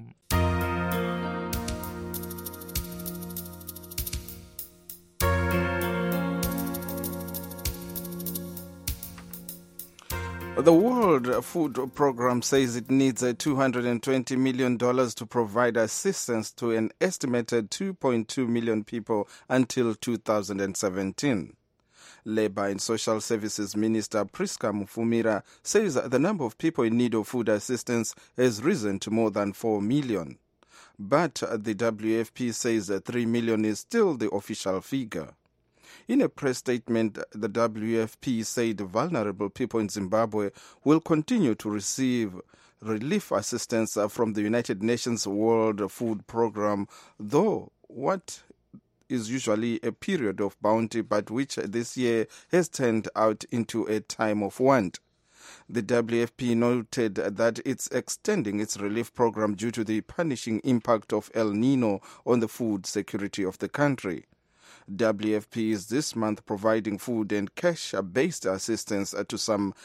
The World Food Programme says it needs $220 million to provide assistance to an estimated 2.2 million people until 2017. Labour and Social Services Minister Priska Mufumira says the number of people in need of food assistance has risen to more than 4 million. But the WFP says 3 million is still the official figure. In a press statement, the WFP said vulnerable people in Zimbabwe will continue to receive relief assistance from the United Nations World Food Programme, though what is usually a period of bounty, but which this year has turned out into a time of want. The WFP noted that it's extending its relief program due to the punishing impact of El Nino on the food security of the country. WFP is this month providing food and cash-based assistance to some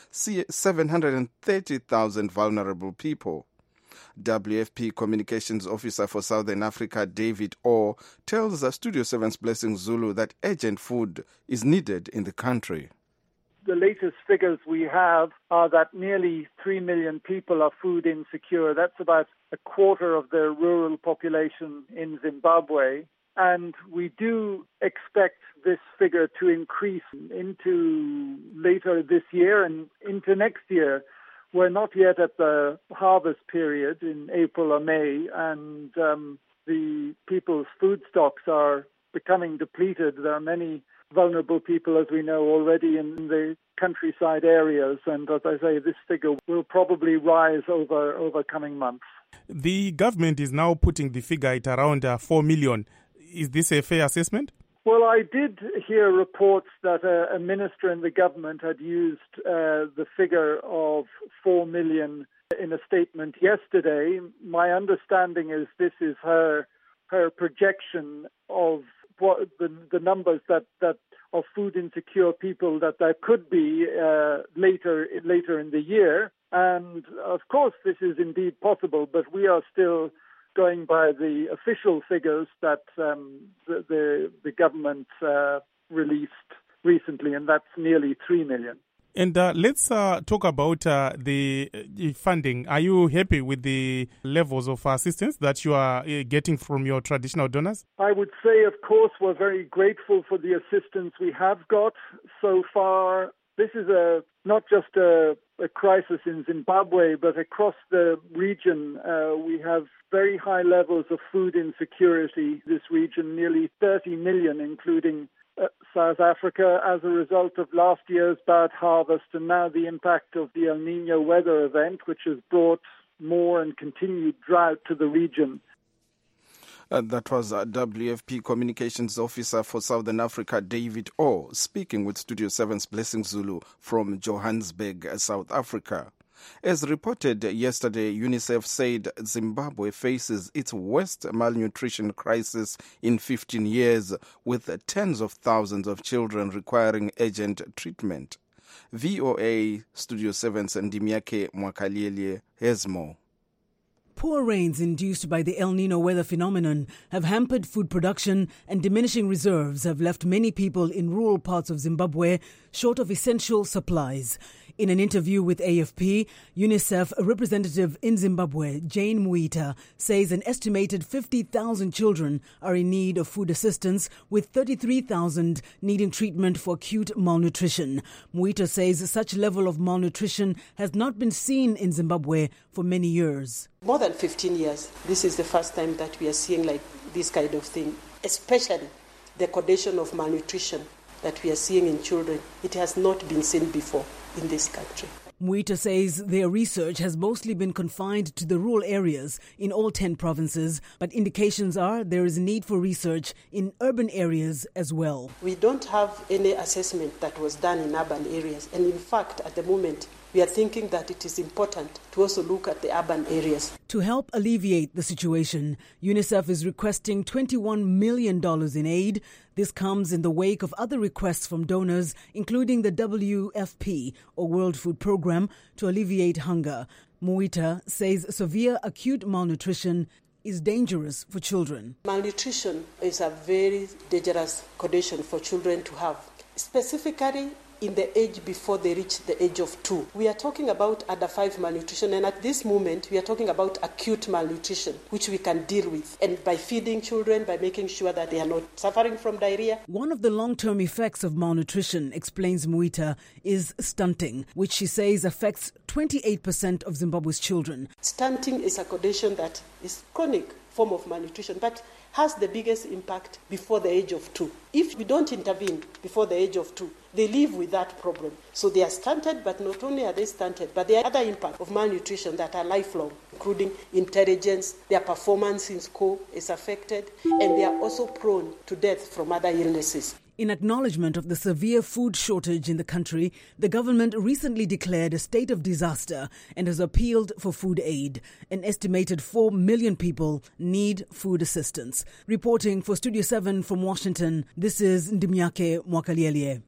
730,000 vulnerable people. WFP Communications Officer for Southern Africa, David Orr, tells Studio 7's Blessing Zulu that urgent food is needed in the country. The latest figures we have are that nearly 3 million people are food insecure. That's about a quarter of the rural population in Zimbabwe. And we do expect this figure to increase into later this year and into next year. We're not yet at the harvest period in April or May, and the people's food stocks are becoming depleted. There are many vulnerable people, as we know already, in the countryside areas, and as I say, this figure will probably rise over coming months. The government is now putting the figure at around 4 million. Is this a fair assessment? Well, I did hear reports that a minister in the government had used the figure of 4 million in a statement yesterday. My understanding is this is her projection of what the numbers that of food insecure people that there could be later in the year. And of course, this is indeed possible, but we are still going by the official figures that the government released recently, and that's nearly 3 million. And let's talk about the funding. Are you happy with the levels of assistance that you are getting from your traditional donors? I would say, of course, we're very grateful for the assistance we have got so far. This is not just a crisis in Zimbabwe, but across the region. We have very high levels of food insecurity. This region, nearly 30 million, including South Africa, as a result of last year's bad harvest and now the impact of the El Niño weather event, which has brought more and continued drought to the region. That was WFP Communications Officer for Southern Africa, David Orr, speaking with Studio 7's Blessing Zulu from Johannesburg, South Africa. As reported yesterday, UNICEF said Zimbabwe faces its worst malnutrition crisis in 15 years, with tens of thousands of children requiring urgent treatment. VOA Studio 7's Ndimiake Mwakaliele has more. Poor rains induced by the El Niño weather phenomenon have hampered food production, and diminishing reserves have left many people in rural parts of Zimbabwe short of essential supplies. In an interview with AFP, UNICEF representative in Zimbabwe, Jane Muita, says an estimated 50,000 children are in need of food assistance, with 33,000 needing treatment for acute malnutrition. Muita says such level of malnutrition has not been seen in Zimbabwe for many years. More than 15 years, this is the first time that we are seeing like this kind of thing, especially the condition of malnutrition that we are seeing in children. It has not been seen before in this country. Muita says their research has mostly been confined to the rural areas in all 10 provinces, but indications are there is a need for research in urban areas as well. We don't have any assessment that was done in urban areas, and in fact, at the moment, we are thinking that it is important to also look at the urban areas. To help alleviate the situation, UNICEF is requesting $21 million in aid. This comes in the wake of other requests from donors, including the WFP, or World Food Programme, to alleviate hunger. Muita says severe acute malnutrition is dangerous for children. Malnutrition is a very dangerous condition for children to have, specifically in the age before they reach the age of 2. We are talking about under 5 malnutrition, and at this moment we are talking about acute malnutrition, which we can deal with, and by feeding children, by making sure that they are not suffering from diarrhea. One of the long-term effects of malnutrition, explains Muita, is stunting, which she says affects 28% of Zimbabwe's children. Stunting is a condition that is chronic form of malnutrition, but has the biggest impact before the age of 2. If we don't intervene before the age of 2, they live with that problem. So they are stunted, but not only are they stunted, but there are other impacts of malnutrition that are lifelong, including intelligence, their performance in school is affected, and they are also prone to death from other illnesses. In acknowledgement of the severe food shortage in the country, the government recently declared a state of disaster and has appealed for food aid. An estimated 4 million people need food assistance. Reporting for Studio 7 from Washington, this is Ndimyake Mwakalielie.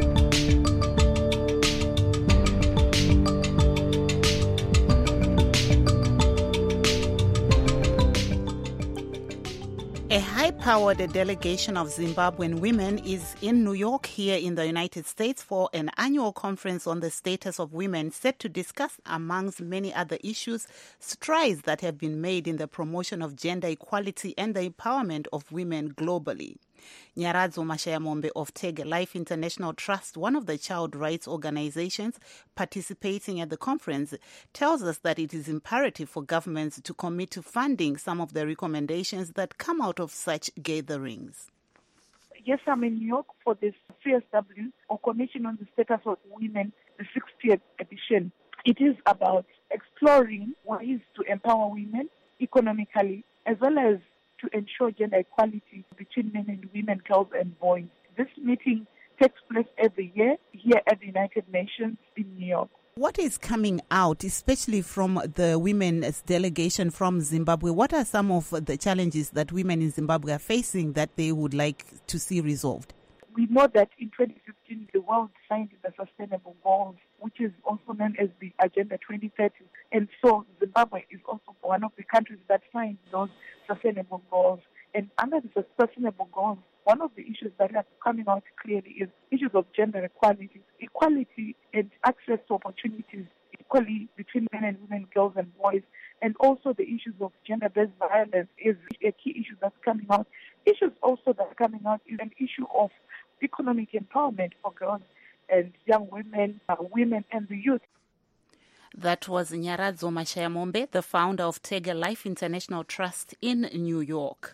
A high-powered delegation of Zimbabwean women is in New York here in the United States for an annual conference on the status of women set to discuss, amongst many other issues, strides that have been made in the promotion of gender equality and the empowerment of women globally. Nyaradzo Mashayamombe of Tege Life International Trust, one of the child rights organizations participating at the conference, tells us that it is imperative for governments to commit to funding some of the recommendations that come out of such gatherings. Yes, I'm in New York for this CSW, or Commission on the Status of Women, the 60th edition. It is about exploring ways to empower women economically, as well as to ensure gender equality between men and women, girls and boys. This meeting takes place every year here at the United Nations in New York. What is coming out, especially from the women's delegation from Zimbabwe? What are some of the challenges that women in Zimbabwe are facing that they would like to see resolved? We know that in 2015, the world signed the Sustainable Goals, which is also known as the Agenda 2030. And so Zimbabwe is also one of the countries that signed those Sustainable Goals. And under the Sustainable Goals, one of the issues that are coming out clearly is issues of gender equality and access to opportunities equally between men and women, girls and boys. And also the issues of gender-based violence is a key issue that's coming out. Issues also that are coming out is an issue of economic empowerment for girls and young women, women and the youth. That was Nyaradzo Mashayamombe, the founder of Tege Life International Trust in New York.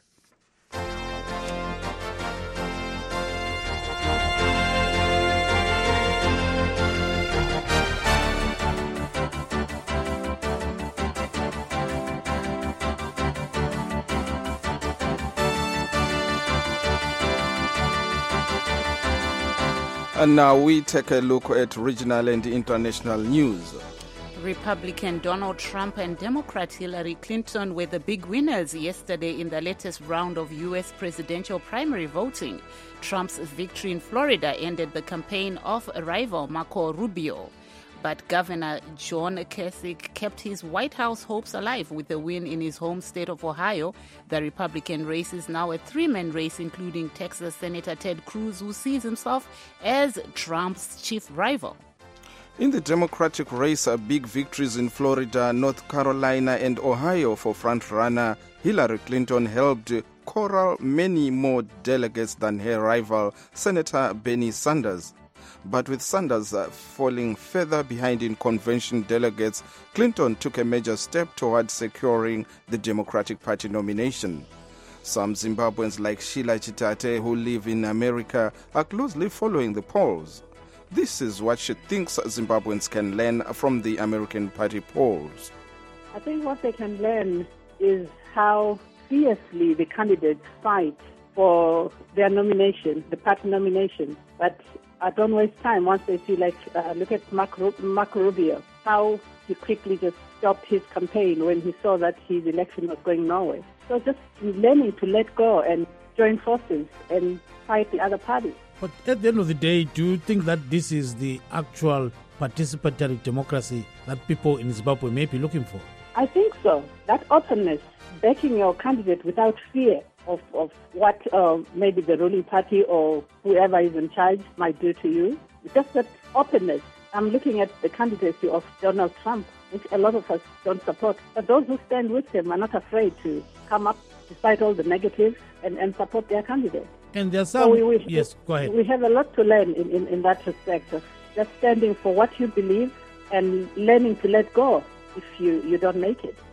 And now we take a look at regional and international news. Republican Donald Trump and Democrat Hillary Clinton were the big winners yesterday in the latest round of U.S. presidential primary voting. Trump's victory in Florida ended the campaign of rival Marco Rubio. But Governor John Kasich kept his White House hopes alive with a win in his home state of Ohio. The Republican race is now a three-man race, including Texas Senator Ted Cruz, who sees himself as Trump's chief rival. In the Democratic race are big victories in Florida, North Carolina and Ohio for frontrunner Hillary Clinton helped corral many more delegates than her rival, Senator Bernie Sanders. But with Sanders falling further behind in convention delegates, Clinton took a major step towards securing the Democratic Party nomination. Some Zimbabweans like Sheila Chitate, who live in America, are closely following the polls. This is what she thinks Zimbabweans can learn from the American Party polls. I think what they can learn is how fiercely the candidates fight for their nomination, the party nomination. But I don't waste time once they see, like, look at Marco Rubio, how he quickly just stopped his campaign when he saw that his election was going nowhere. So just learning to let go and join forces and fight the other party. But at the end of the day, do you think that this is the actual participatory democracy that people in Zimbabwe may be looking for? I think so. That openness, backing your candidate without fear of what maybe the ruling party or whoever is in charge might do to you. Just that openness. I'm looking at the candidacy of Donald Trump, which a lot of us don't support. But those who stand with him are not afraid to come up despite all the negatives and support their candidate. And there's some... So yes, go ahead. We have a lot to learn in that respect of just standing for what you believe and learning to let go if you don't make it.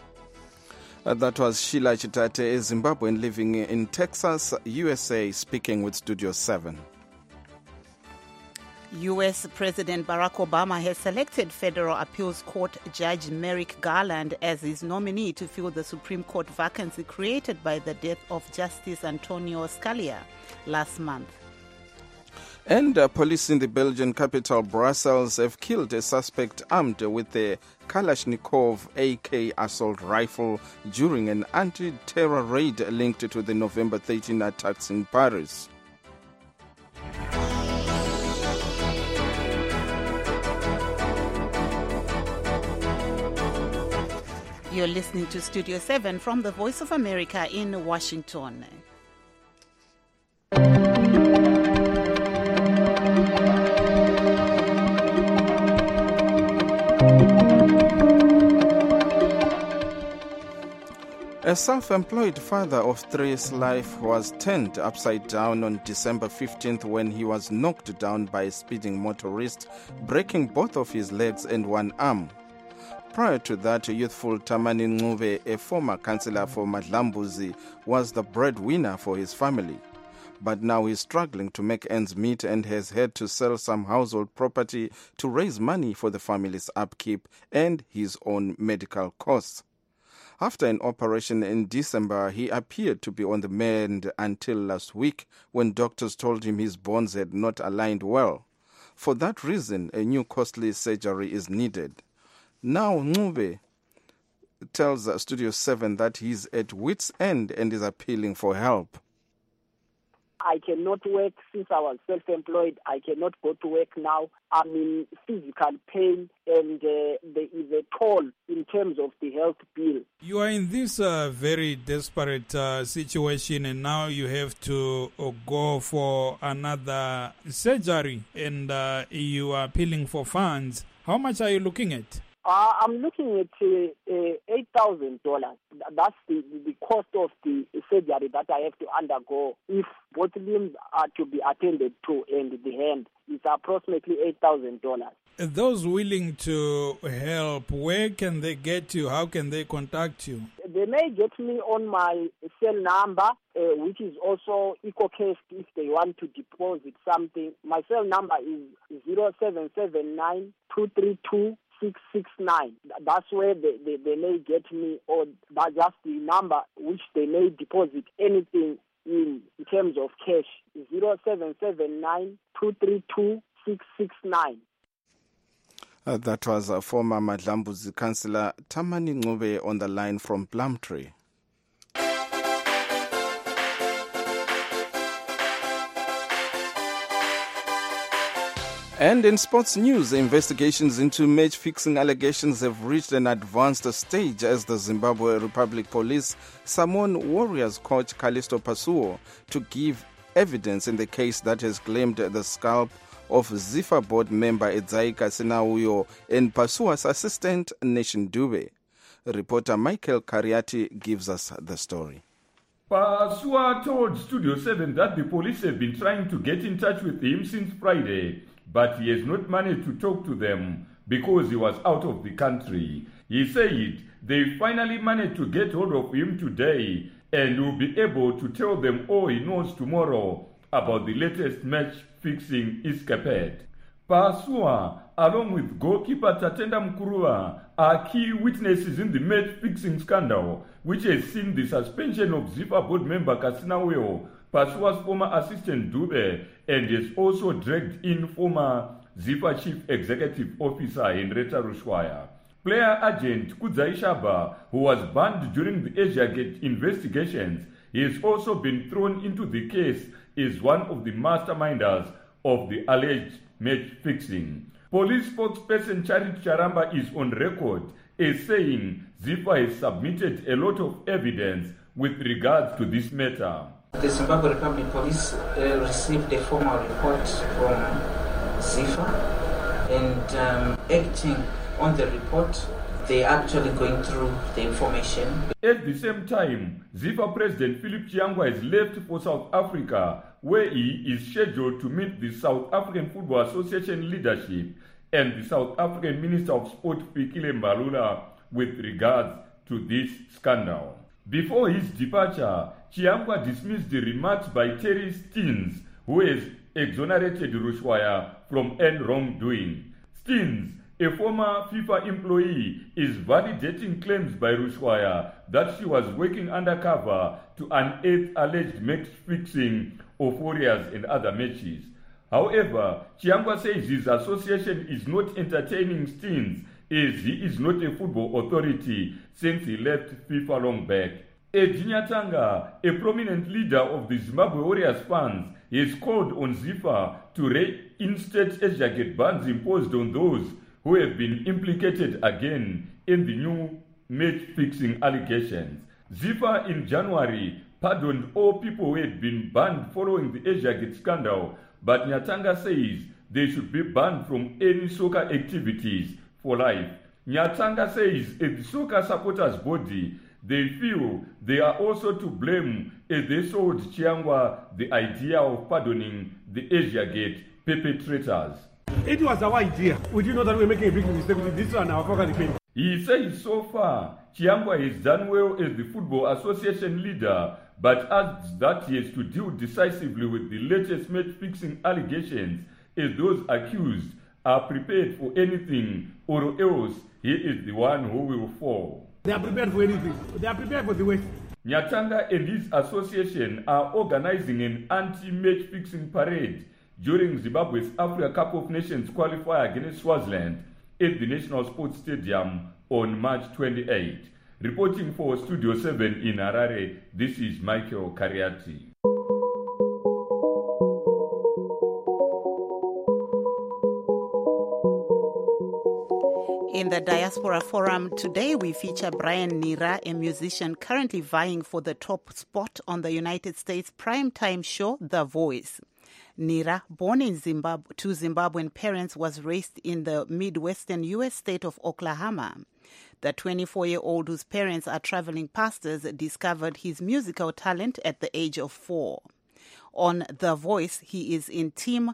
That was Sheila Chitate, a Zimbabwean living in Texas, USA, speaking with Studio 7. U.S. President Barack Obama has selected Federal Appeals Court Judge Merrick Garland as his nominee to fill the Supreme Court vacancy created by the death of Justice Antonio Scalia last month. And police in the Belgian capital Brussels have killed a suspect armed with a Kalashnikov AK assault rifle during an anti-terror raid linked to the November 13 attacks in Paris. You're listening to Studio 7 from the Voice of America in Washington. A self-employed father of three's life was turned upside down on December 15th when he was knocked down by a speeding motorist, breaking both of his legs and one arm. Prior to that, youthful Tamani Ncube, a former councillor for Madlambuzi, was the breadwinner for his family. But now he's struggling to make ends meet and has had to sell some household property to raise money for the family's upkeep and his own medical costs. After an operation in December, he appeared to be on the mend until last week when doctors told him his bones had not aligned well. For that reason, a new costly surgery is needed. Now Ncube tells Studio 7 that he's at wit's end and is appealing for help. I cannot work since I was self-employed. I cannot go to work now. I'm in physical pain and there is a toll in terms of the health bill. You are in this very desperate situation and now you have to go for another surgery and you are appealing for funds. How much are you looking at? I'm looking at $8,000. That's the cost of the surgery that I have to undergo if both limbs are to be attended to and the hand. It's approximately $8,000. Those willing to help, where can they get you? How can they contact you? They may get me on my cell number, which is also EcoCash if they want to deposit something. My cell number is 0779 232 669. That's where they may get me, or that's just the number which they may deposit anything in terms of cash. 0779 232 669. That was a former Madlambuzi councillor Tamani Ncube on the line from Plumtree. And in sports news, investigations into match-fixing allegations have reached an advanced stage as the Zimbabwe Republic Police summon Warriors coach Callisto Pasuo to give evidence in the case that has claimed the scalp of ZIFA board member Edzaika Sinauyo and Pasuo's assistant Nation Dube. Reporter Michael Kariati gives us the story. Pasuo told Studio 7 that the police have been trying to get in touch with him since Friday, but he has not managed to talk to them because he was out of the country. He said they finally managed to get hold of him today and will be able to tell them all he knows tomorrow about the latest match-fixing escapade. Pasuo, along with goalkeeper Tatenda Mkuruwa, are key witnesses in the match-fixing scandal, which has seen the suspension of ZIFA board member Kasinaweo, Pasuo's former assistant Dube, and has also dragged in former ZIFA chief executive officer Henrietta Rushwaya. Player agent Kudzai Shaba, who was banned during the Asiagate investigations, he has also been thrown into the case as one of the masterminders of the alleged match fixing. Police spokesperson Charity Charamba is on record as saying ZIFA has submitted a lot of evidence with regards to this matter. The Zimbabwe Republic Police received a formal report from ZIFA and acting on the report, they are actually going through the information. At the same time, ZIFA President Philip Chiangwa has left for South Africa, where he is scheduled to meet the South African Football Association leadership and the South African Minister of Sport Fikile Mbalula with regards to this scandal. Before his departure, Chiangwa dismissed the remarks by Terry Steens, who has exonerated Rushwaya from any wrongdoing. Steens, a former FIFA employee, is validating claims by Rushwaya that she was working undercover to unearth alleged match fixing of Warriors and other matches. However, Chiangwa says his association is not entertaining stints as he is not a football authority since he left FIFA long back. Eddie Nyatanga, a prominent leader of the Zimbabwe Warriors fans, has called on ZIFA to reinstate Asiagate bans imposed on those who have been implicated again in the new match-fixing allegations. ZIFA in January pardoned all people who had been banned following the Asiagate scandal, but Nyatanga says they should be banned from any soccer activities for life. Nyatanga says at the soccer supporters body, they feel they are also to blame as they sold Chiangwa the idea of pardoning the Asiagate perpetrators. It was our idea. We didn't know that we were making a big mistake with this one. Our focus depends. He says so far, Chiangwa has done well as the Football Association leader, but adds that he has to deal decisively with the latest match-fixing allegations as those accused are prepared for anything or else he is the one who will fall. They are prepared for anything. They are prepared for the worst. Nyatanga and his association are organizing an anti-match fixing parade during Zimbabwe's Africa Cup of Nations qualifier against Swaziland at the National Sports Stadium on March 28. Reporting for Studio 7 in Harare, this is Michael Kariati. In the Diaspora Forum today, we feature Brian Nira, a musician currently vying for the top spot on the United States primetime show, The Voice. Nira, born in Zimbabwe to Zimbabwean parents, was raised in the Midwestern U.S. state of Oklahoma. The 24-year-old, whose parents are traveling pastors, discovered his musical talent at the age of 4. On The Voice, he is in team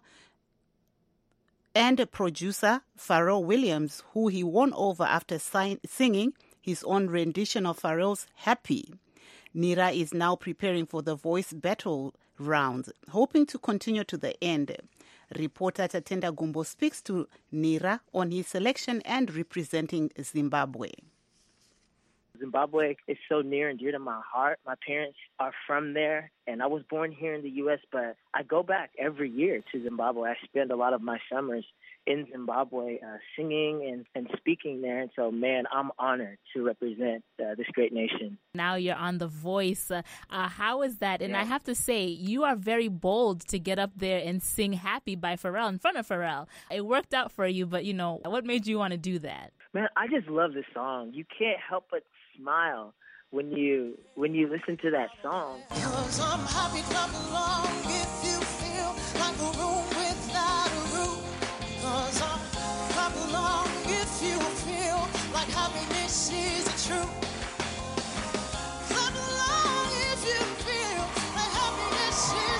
and producer Pharrell Williams, who he won over after singing his own rendition of Pharrell's Happy. Nira is now preparing for The Voice battle rounds, hoping to continue to the end. Reporter Tatenda Gumbo speaks to Nira on his selection and representing Zimbabwe. Zimbabwe is so near and dear to my heart. My parents are from there, and I was born here in the U.S., but I go back every year to Zimbabwe. I spend a lot of my summers in Zimbabwe singing and speaking there. And so, man, I'm honored to represent this great nation. Now you're on The Voice. How is that? And I have to say, you are very bold to get up there and sing Happy by Pharrell in front of Pharrell. It worked out for you, but, what made you want to do that? Man, I just love this song. You can't help but smile when you listen to that song. 'Cause I'm happy, clap along if you feel like a room without a roof. 'Cause I'm clap along if you feel like happiness is the truth. Clap along if you feel like happiness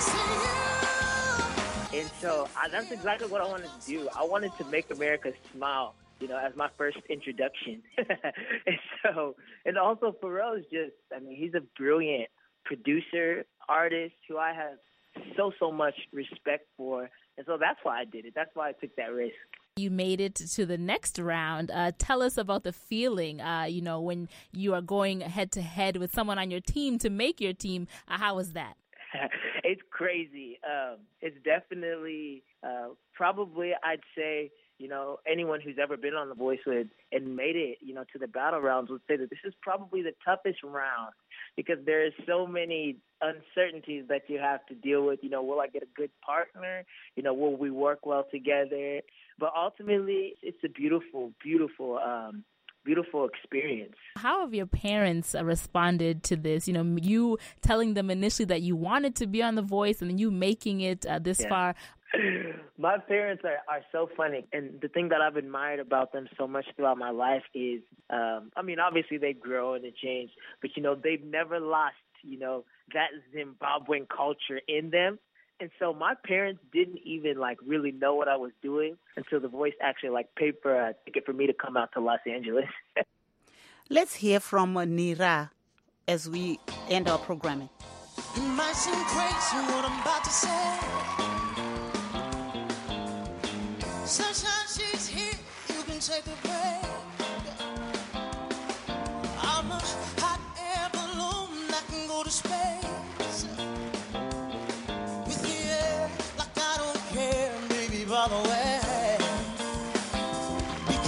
is to you. And so that's exactly what I wanted to do. I wanted to make America smile, as my first introduction. And also Pharrell is he's a brilliant producer, artist who I have so much respect for. And so that's why I did it. That's why I took that risk. You made it to the next round. Tell us about the feeling, when you are going head to head with someone on your team to make your team. How was that? It's crazy. It's definitely probably, I'd say, anyone who's ever been on The Voice and made it, to the battle rounds would say that this is probably the toughest round because there is so many uncertainties that you have to deal with. Will I get a good partner? Will we work well together? But ultimately, it's a beautiful, beautiful experience. How have your parents responded to this? You telling them initially that you wanted to be on The Voice and then you making it this far. My parents are so funny. And the thing that I've admired about them so much throughout my life is, obviously they've grown and changed, but, they've never lost, that Zimbabwean culture in them. And so my parents didn't even really know what I was doing until The Voice actually paid for a ticket for me to come out to Los Angeles. Let's hear from Nira as we end our programming. It might seem crazy what I'm about to say. Sunshine, she's here, you can take a break. I'm a hot air balloon that can go to space. With the air, like I don't care.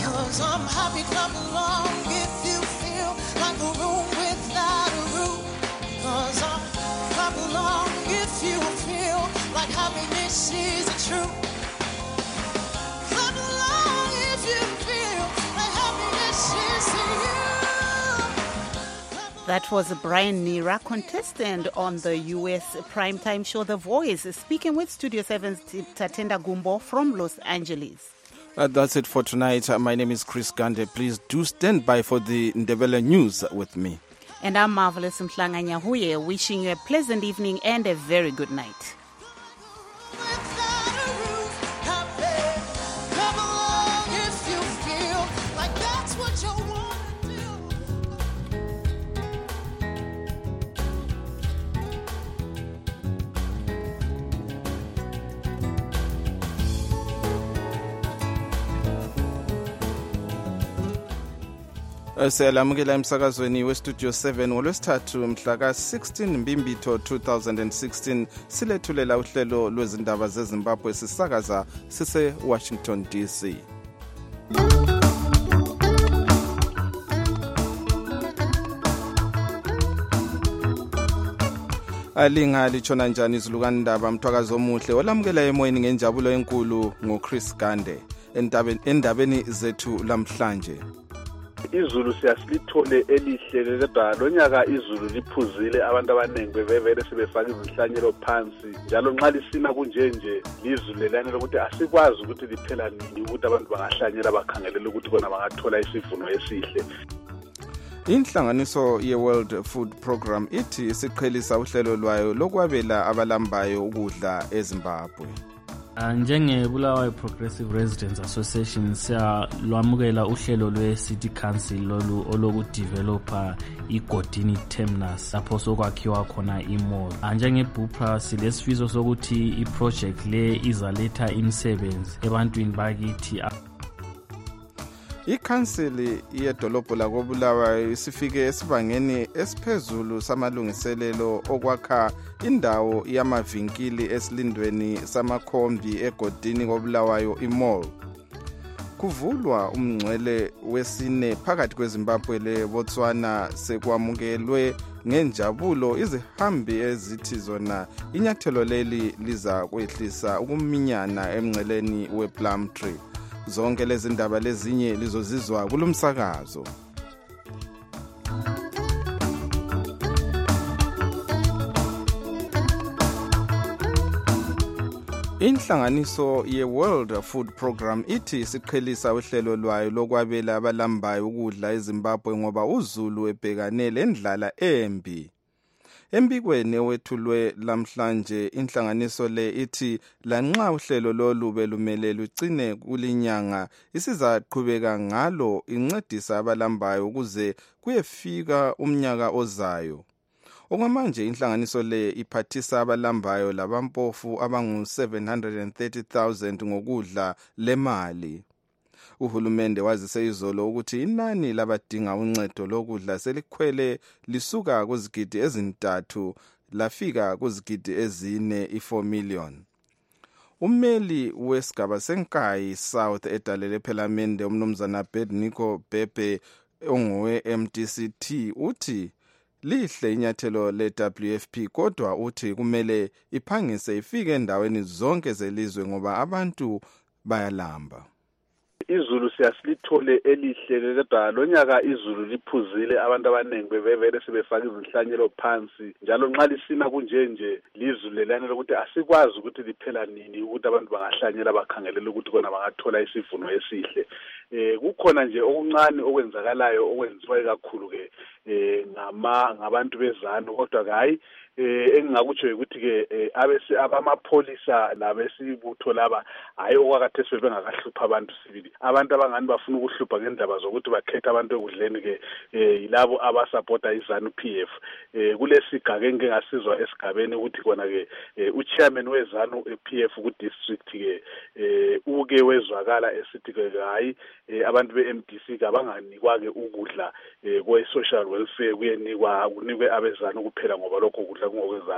'cause I'm happy, clap along if you feel like a room without a roof. 'Cause I'm clap along if you feel like happiness is the truth. Clap along if you feel like happiness is to you. That was Brian Nira, contestant on the US primetime show The Voice, speaking with Studio 7's Tatenda Gumbo from Los Angeles. That's it for tonight. My name is Chris Gande. Please do stand by for the Ndebele news with me. And I'm Marvelous Mhlanga Nyahuye, wishing you a pleasant evening and a very good night. Clap along if you feel like that's what you want. Siyalamukela emsakazweni westudio 7 ngolwesithathu mhla ka-16 Mbimbitho 2016 silethulela uhlelo lwezindaba zeZimbabwe sisakaza sise-Washington DC. Alinga litshona njani izulukandaba mthwakazi omuhle olamukela emoyeni ngenjabulo enkulu ngoChris Gande endabeni zethu lamhlanje. Izulu siyasilithole elihle kodwa lonyaka izulu liphuzile abantu abanengi bevele sebefaka izihlanyelo phansi njalo nxa lisina kunjenje lizulu lelane lokuthi asikwazi ukuthi liphela nini ukuthi abantu bangahlanyela bakhangelela ukuthi bona bangathola isivuno esihle. Inhlanganiso ye-World Food Program ithi isiqhelisa uhlelo lwayo lokwabela abalambayo ukudla eZimbabwe. Njengebulawayo Progressive Residents Association siyalwamukela uhlelo lwe-City Council lolu olokudevelopa iGodini Terminus lapho sokwakhiwa khona imall. Njengebupra silesifiso sokuthi iproject le izaletha imisebenzi ebantwini bakithi. Ikhansili yedolobho lakobulawayo isifike esibangeni esiphezulu samalungiselelo okwakha indawo yamavinkili esilindweni samakhombi egodini kobulawayo imall. Kuvulwa umngcwele wesine phakathi kweZimbabwe leBotswana sekwamukelwe ngenjabulo izihambi ezithi zona inyathelo leli liza kwehlisa ukuminyana emngceleni wePlumtree. Zonke lezi ndaba lezinye lizozizwa kulomsakazo. Inhlanganiso ye-World Food Program ithi siqhelisa uhlelo lwayo lokwabela abalambayo ukudla eZimbabwe ngoba uzulu ebhekane lendlala embi. Embikweni ewethulwe lamhlanje inhlanganiso le ithi lanxa uhlelo lolu belumele lugcine kulinyanga isizaqhubeka ngalo incedisa abalambayo ukuze kuyefika umnyaka ozayo. Okwamanje inhlanganiso le iphathisa abalambayo labampofu abangu-730,000 ngokudla lemali. Uhulumende wazise izolo ukuthi inani labadinga uncedo lokudla selikhwele lisuka kuzigidi ezintathu lafika kuzigidi ezine i4 million. Ummeli wesigaba senkayi South edalele phelamende umnumzana Bedniko Bebe ongowe MDCT uthi lihle inyathelo le-WFP kodwa uthi kumele iphangise ifike endaweni zonke zelizwe ngoba abantu bayalamba. Izulu siyasilithole elihle kodwa lonyaka izulu liphuzile abantu abanengi bevele sebefaka izihlanyelo phansi njalo nxa lisina kunjenje lizulu lelane lokuthi asikwazi ukuthi liphela nini ukuthi abantu bangahlanyela bakhangelela ukuthi kona bangathola isivuno esihle. Kukhona nje okuncane okwenzakalayo okwenziwa kakhulu ke ngabantu bezanu kodwa hayi engingakutsho ukuthi ke abamapholisa labesibutho laba hayi okwakhathesi bengakahlupha abantu sibili. Abantu abangani bafuna ukuhlupha ngendaba zokuthi bakhetha abantu ekudleni ke yilabo abasupporta izanu PF. Kulesigaba engingasizwa esigabeni ukuthi kona ke uchairman wezanu PF ku district ke uke wezwakala esithi ke hayi abantu beMDC abanganikwa ke ukudla kwe social welfare kunikwe abezanu kuphela ngoba lokho kudla kungokwezanu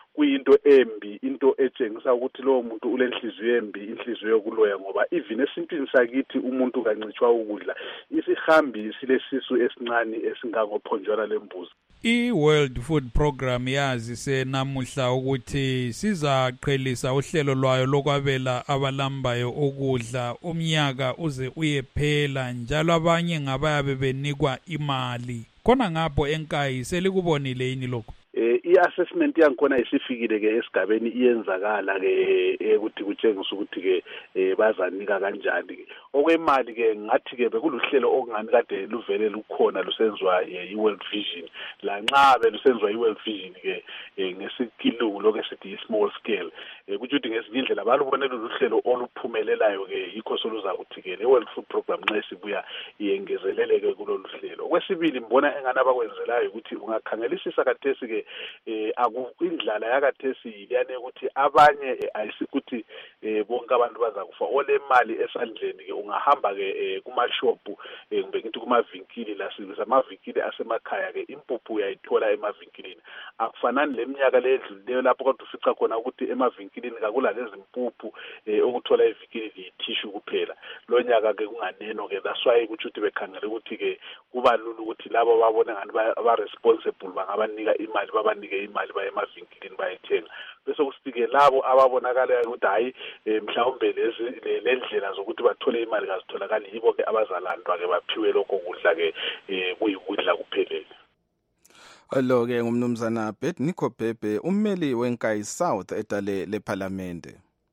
kuyinto embi, into etshengisa ukuthi lowo muntu ulenhliziyo embi, inhliziyo yokuloya, ngoba even esintwini sakithi umuntu kancitshwa ukudla, isihambi silesisu esincane esingangophonjwana lembuzi. I-World Food Program yazise namuhla ukuthi sizaqhelisa uhlelo lwayo lokwabela abalambayo ukudla umnyaka uze uyephela, njalo abanye ngabayabe benikwa imali. Khona ngapho enkayi selikubonile yini lokho? I-assessment yankhona isifikile ke esigabeni iyenzakala ke ukuthi kutshengisa ukuthi ke bazanika kanjani ke. Okwemali ke ngathi ke bekuluhlelo okungani kade luvele lukhona lusenziwa i-World Vision. La nxa belusenziwa i-World Vision ke ngesikilungu lokho esithi small scale. Kuthi ukuthi ngezinye indlela balubonela luhlelo oluphumelelayo ke yikho soluza ukuthi ke le-World Food Program nxa sibuya iyengezeleleke kulolu hlelo. Okwesibili mbona engane abakwenzelayo ukuthi ungakhangelisisa kathesi ke indlala yakathesi iliyane ukuthi abanye ayisikuthi bonke abantu bazakufa. Ole mali esandleni ke ungahamba ke kuma-shop kumbe ngithi kumavinkili amavinkili asemakhaya ke impuphu uyayithola emavinkilini. Akufanani leminyaka ledlulileyo lapho kodwa ufica khona ukuthi emavinkilini kakula lezi mpuphu ukuthola evinkilini yithishu kuphela. Lo nyaka ke kunganeno ke, that's why ukuthi uthi bekhangela ukuthi ke kuba lula ukuthi labo babone ngani ba-responsible bangabanika imali, babanike imali baye emavinkilini bayethenga. Bese kusike labo ababonakalayo ukuthi hayi mhlawumbe le ndlela zokuthi bathole imali kazitholakali, yibo ke abazalandwa ke baphiwe lokho kudla ke kuyikudla kuphelele. Lo ke ngumnumzana Nico Bhebhe, ummeli wenkayi South edale leParlamente.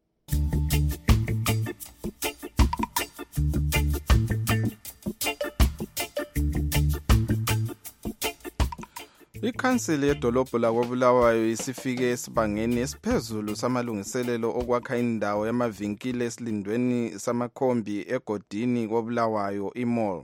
Ikhansili yedolobho lakoBulawayo isifike esibangeni esiphezulu samalungiselelo okwakha indawo yamavinkili esilindweni samakhombi egodini koBulawayo iMall.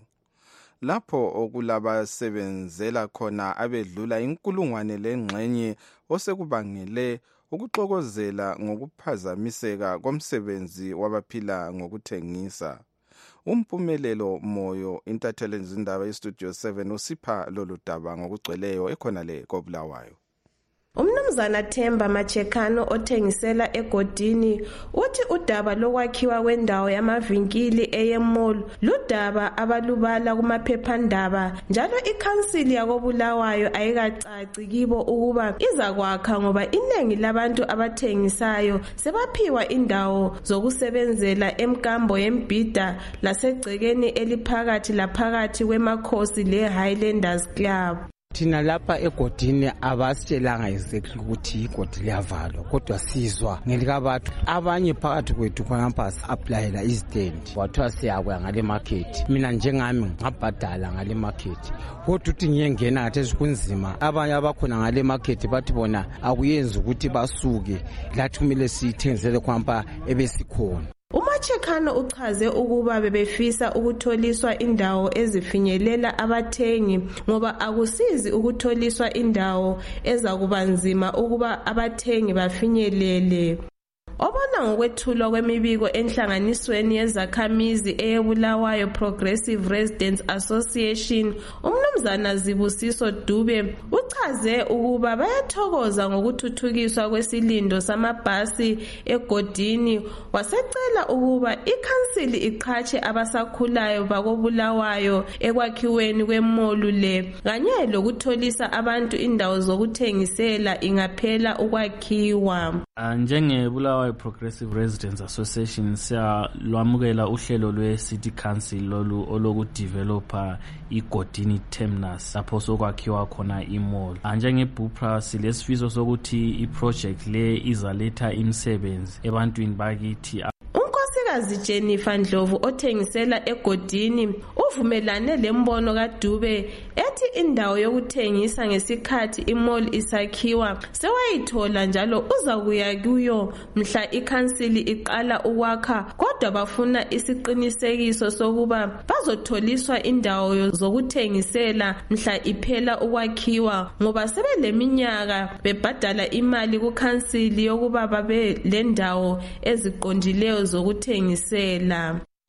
Lapho okulabasebenzela khona abedlula 1,000 lengxenye osekubangele ukuxokozela ngokuphazamiseka komsebenzi wabaphila ngokuthengisa. Umpumelelo Moyo intatheli izindaba eStudio 7 usipha lolu daba ngokugcweleyo ekhonale koBulawayo. Umnumzana Themba Machekano othengisela egodini uthi udaba lokwakhiwa kwendawo yamavinkili eyeMall ludaba abalubala kumaphephandaba, njalo ikhansili yakoBulawayo ayikacaci kibo ukuba izakwakha ngoba iningi labantu abathengisayo sebaphiwa indawo zokusebenzela emkambo yembida lasegcekeni eliphakathi laphakathi kwemakhosi le-Highlanders Club. Thina lapha egodini abasitshelanga exactly ukuthi igodi liyavalwa, kodwa sizwa ngelikabantu abanye phakathi kwethu khonapha applyela istand wathiwa siyakuya ngale market. Mina njengami ngabhadala ngale market, kodwa uthi ngiyengena ngathi kunzima. Abanye abakhona ngale market bathi bona akuyenzi ukuthi basuke, lathi kumele sithengisele khonapha ebesikhona. Umachekano uchaze ukuba bebefisa ukutholiswa indawo ezifinyelela abathengi ngoba akusizi ukutholiswa indawo ezakubanzima ukuba abathengi bafinyelele. Obona ngokwethulwa kwemibiko enhlanganisweni yezakhamizi eyeBulawayo Progressive Residents Association, umnumzana Zibusiso Dube uchaze ukuba bayathokoza ngokuthuthukiswa kwesilindo samabhasi egodini, wasecela ukuba ikhansili iqhatshe abasakhulayo bakoBulawayo ekwakhiweni kwemolu le kanye lokutholisa abantu indawo zokuthengisela ingaphela ukwakhiwa. NjengeBulawayo Progressive Residents Association siyalwamukela uhlelo lwe-City Council lolu olokudevelopa igodini terminus lapho sokwakhiwa khona imall. NjengeBupra silesifiso sokuthi iproject le izaletha imisebenzi ebantwini bakithi. Unkosikazi Jennifer Ndlovu othengisela egodini uvumelane lembono kaDube ethi indawo yokuthengisa ngesikhathi imall isakhiwa sewayithola njalo uzakuya kuyo mhla ikhansili iqala ukwakha, kodwa bafuna isiqinisekiso sokuba bazotholiswa indawo zokuthengisela mhla iphela ukwakhiwa ngoba sebeleminyaka bebhadala imali kukhansili yokuba babe lendawo eziqondileyo zokuthengisela.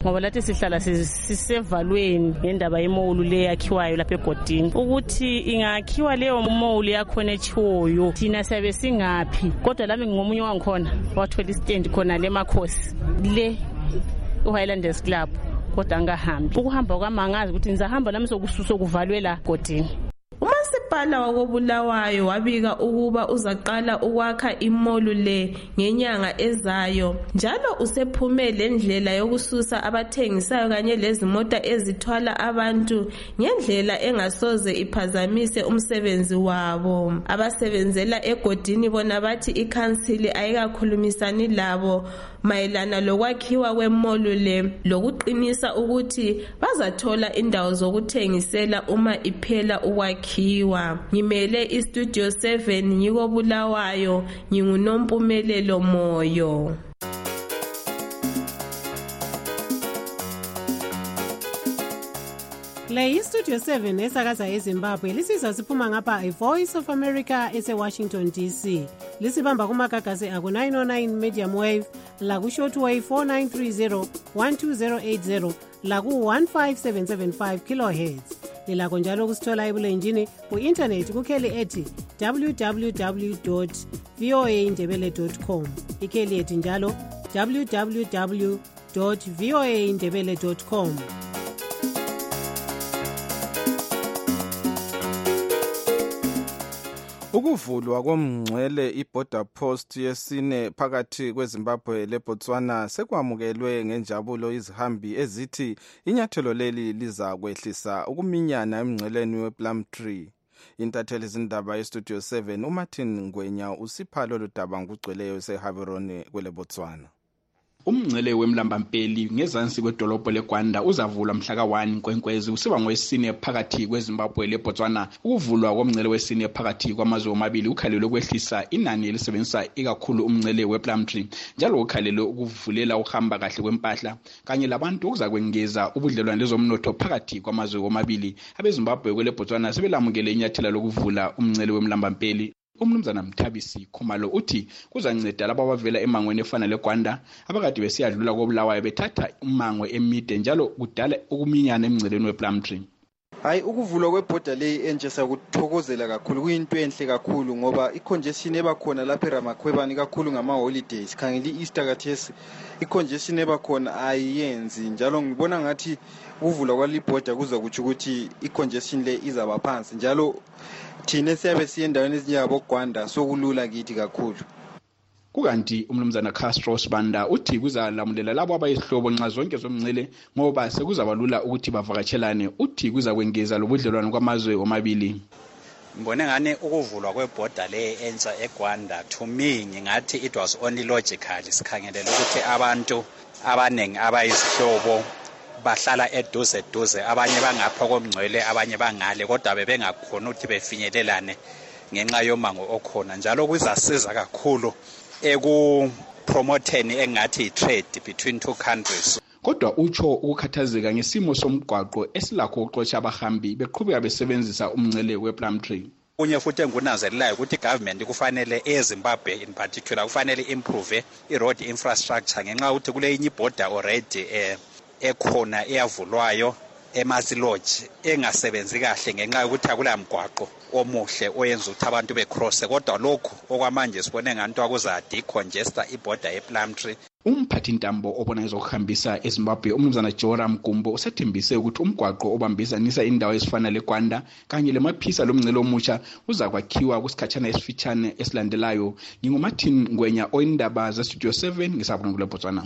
ngoba lathi sihlala sisevalweni ngendaba yemolu le yakhiwayo lapha egodini ukuthi ingakhiwa leyo molu yakhona echiwoyo thina siyabe singaphi kodwa lami ngomunye wangikhona wathola istand khona le Makhosi le uHighlanders Club kodwa angahambi ukuhamba kwamangazi ukuthi ngizahamba nami sokuvalwe la godini. Umasipala wakoBulawayo wabika ukuba uzaqala ukwakha imolu le ngenyanga ezayo njalo usephume lendlela yokususa abathengisayo kanye lezimota ezithwala abantu ngendlela engasoze iphazamise umsebenzi wabo. Abasebenzela egodini bona bathi ikhansili ayikakhulumisani labo mayelana lokwakhiwa kwemolu le lokuqinisa ukuthi bazathola indawo zokuthengisela uma iphela ukwakhiwa. Ngimele iStudio 7 ngiko Bulawayo, nginguNompumelelo Moyo. Le iStudio 7 esakaza eZimbabwe lisizwa siphuma ngapha iVoice of America eseWashington DC. Lisibamba kumagagasi aku 909 medium wave, laku shortwave 4930 12080, laku 15775 kilohertz. Lilakho njalo kusithola ebulenjini ku-internet kukheli ethi www.voaindebele.com. Ikheli ethi njalo www.voaindebele.com. Ukuvulwa komngcwele iborder post yesine phakathi kweZimbabwe leBotswana sekwamukelwe ngenjabulo izihambi ezithi inyathelo leli liza kwehlisa ukuminyana emngcweleni wePlumtree. Intatheli zindaba yeStudio 7 uMartin Ngwenya usipha lolu daba ngugcweleyo eseHaberone kweleBotswana. Umngcele wemlambampeli ngezansi kwedolobho leGwanda uzavulwa mhla ka-1 Nkwenkwezi usiba ngowesine phakathi kweZimbabwe leBotswana. Ukuvulwa komngcele wesine phakathi kwamazwe omabili ukhalelwe ukwehlisa inani elisebenzisa ikakhulu umngcele wePlumtree njalo ukhalelwe ukuvulela ukuhamba kahle kwempahla kanye labantu ukuza kwengeza ubudlelwano lezomnotho phakathi kwamazwe omabili. AbeZimbabwe kweleBotswana sebelamukele inyathela lokuvula umngcele wemlambampeli. Umnumzana Mthabisi Khumalo uthi kuzanceda labo abavela emangweni efana leGwanda abakade besiyadlula koBulawayo bethatha umango emide njalo kudala ukuminyana emngceleni wePlumtree. Hayi, ukuvulwa kwebhoda le entsha sakuthokozela kakhulu, kuyinto enhle kakhulu ngoba icongestion ebakhona lapha eRamakhwebani kakhulu ngama holidays khangela iEaster kathesi icongestion ebakhona ayiyenzi njalo ngibona ngathi ukuvulwa kwalibhoda kuza kuthi ukuthi icongestion le izaba phansi njalo thina siyabe siyendaweni ezinyabogwanda sokulula kithi kakhulu. Kukanti umnumzana Castro Sibanda uthi kuzalamulela labo abayihlobo nxa zonke zomngcele ngoba sekuzabalula ukuthi bavakatshelane. Uthi kuza kwengeza lobudlelwano kwamazwe omabili. Ngibone ngane ukuvulwa kwebhoda le entsha eGwanda, to me ngingathi it was only logical. Sikhangelele ukuthi abantu abanengi abayizihlobo bahlala eduze abanye bangapha komngcwele abanye bangale kodwa bebengakhona ukuthi befinyelelane ngenxa yomango okhona njalo kuzasiza kakhulu ekupromoteni engathi trade between two countries. Kodwa utsho ukukhathazeka ngesimo somgwaqo esilakho ukuxotsha abahambi beqhubeka besebenzisa umngcele wePlumtree. Kunye futhi engunanzelelayo ukuthi government kufanele eZimbabwe in particular kufanele improve i-road infrastructure ngenxa ukuthi kule inye border already ekhona eyavulwayo eMasilodge engasebenzi kahle ngenxa yokuthi akula mgwaqo omuhle oyenza ukuthi abantu becross kodwa lokho okwamanje sibone nganto akuza decongesta iborder ePlumtree. Umphathi ntambo obona ezokuhambisa eZimbabwe umnumzana Joram Gumbo usethembise ukuthi umgwaqo obambisanisa indawo ezifana leGwanda kanye lemaphisa lomngcele omutsha uza kwakhiwa kusikhatshana esifitshane esilandelayo. NginguMartin Ngwenya oyindaba zeStudio 7 ngisabona kule Botswana.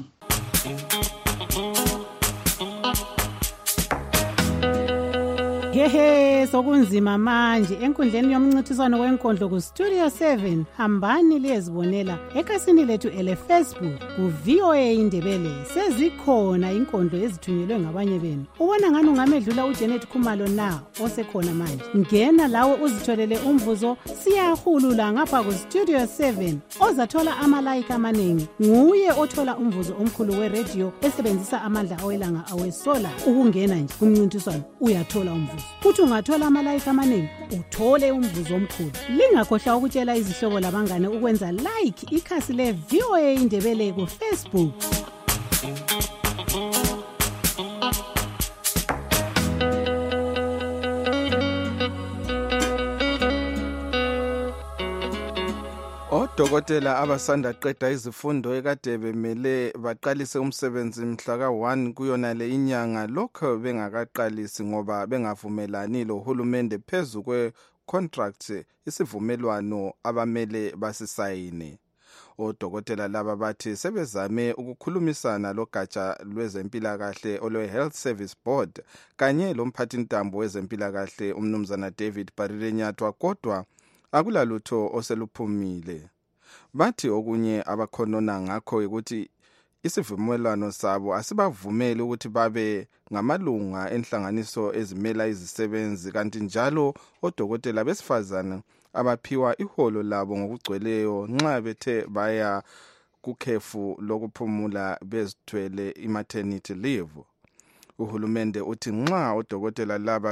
Hehe, sokunzima manje enkundleni yomncintiswano wenkondlo ku Studio 7. Hambani liyezibonela ekhasini lethu ele-Facebook ku VOA Indebele. Sezikhona inkondlo ezithunyelwe ngabanye benu. Ubona ngani ungamedlula uJanet Khumalo na osekhona manje. Ngena lawe uzitholele umvuzo, siyahulula ngapha ku Studio 7. Ozathola amalayika amaningi. Nguye othola umvuzo omkhulu we-radio esebenzisa amandla awelanga awesola. Ukungena nje kumncintiswano uyathola umvuzo. Futhi ungathola amalayika amaningi uthole umvuzo omkhulu. Lingakhohlwa ukutshela izihlobo labangane ukwenza like ikhasi le VOA Indebele ku Facebook. Odokotela abasanda qeda izifundo ekade bemele baqalise umsebenzi mhla ka-1 kuyona le inyanga lokho bengakaqalisi ngoba bengavumelani lohulumende phezu kwe-contract isivumelwano abamele basisayine. Odokotela laba bathi sebezame ukukhulumisana logatsha lwezempilakahle olwe-Health Service Board kanye lomphathintambo wezempilakahle umnumzana David Barirenyatwa kodwa akulalutho oseluphumile. Bathi okunye abakhonona ngakho ukuthi isivumelwano sabo asibavumeli ukuthi babe ngamalunga enhlanganiso ezimela izisebenzi kanti njalo odokotela besifazana abaphiwa iholo labo ngokugcweleyo nxa bethe baya kukhefu lokuphumula bezithwele i-maternity leave. Uhulumende uthi nxa odokotela laba